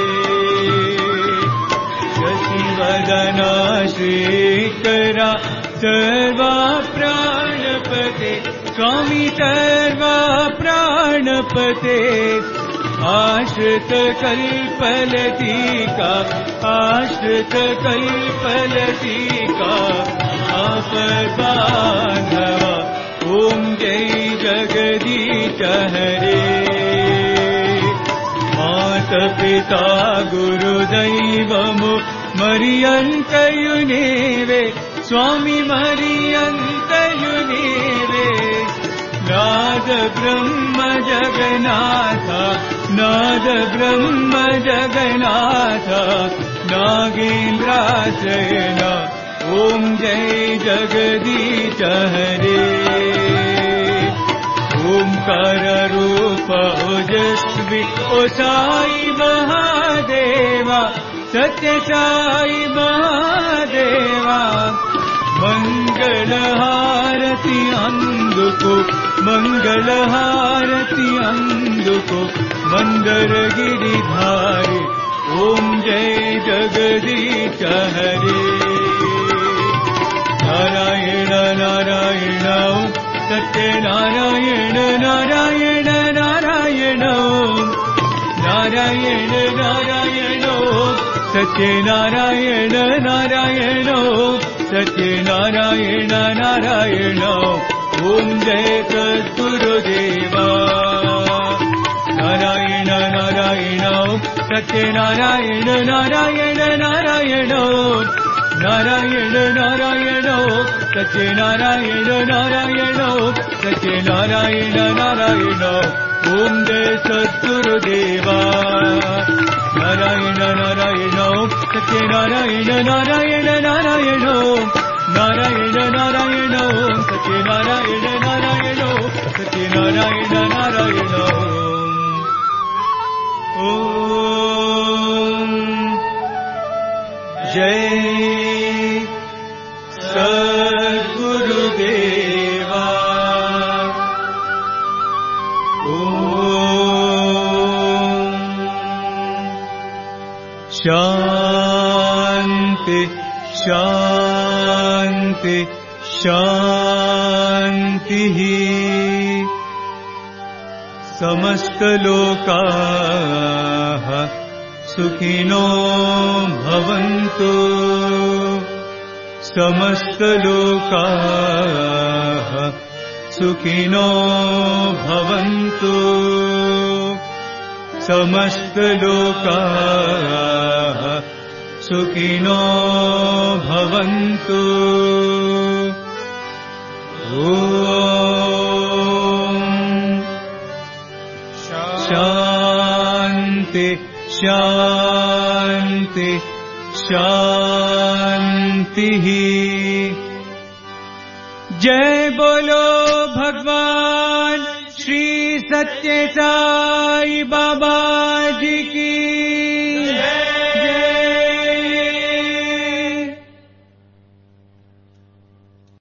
शशिवदना श्रीकरा सर्वा प्राणपते स्वामी सर्वा प्राणपते आश्रित कल्पलतिका आश्रित कल्पलतिका आपद्बान्धवा ओम जय जगदीश हरे मात पिता गुरुदैवमु मरियन्तयुनेवे स्वामी मरियन्तयुनेवे नाद ब्रह्म जगन्नाथ नाद ब्रह्म जगन्नाथ नागेन्द्राशयन ओम जय जगदीश हरे ओंकार रूप ओजस्वी ओ साई महादेवा सत्य साई महादेवा मंगल हारति अंदुको मंगल हारति अंदुको मंदर गिरिधारी ओम जय जगदीश हरे नारायण नारायण सत्य नारायण नारायण नारायण नारायण नारायण सत्य नारायण नारायण सत्य नारायण नारायण ओम जय सद्गुरुदेवा नारायण नारायण सत्य नारायण नारायण नारायण नारायण नारायण सत्य नारायण नारायण सत्य नारायण नारायण ओम जय सद्गुरुदेवा नारायण नारायण सत्य नारायण नारायण नारायण नारायण नारायण ओम सत्यनारायण नारायण ओम सत्यनारायण नारायण ओम जय सद्गुरुदेवा ओम शांति शांति शांतिः समस्त लोकाः सुखिनो भवन्तु समस्त लोकाः सुखिनो भवन्तु समस्त लोकाः सुखिनो भवन्तु ओम शांति शांति शांतिः जय बोलो भगवान श्री सत्य साई बाबा जी की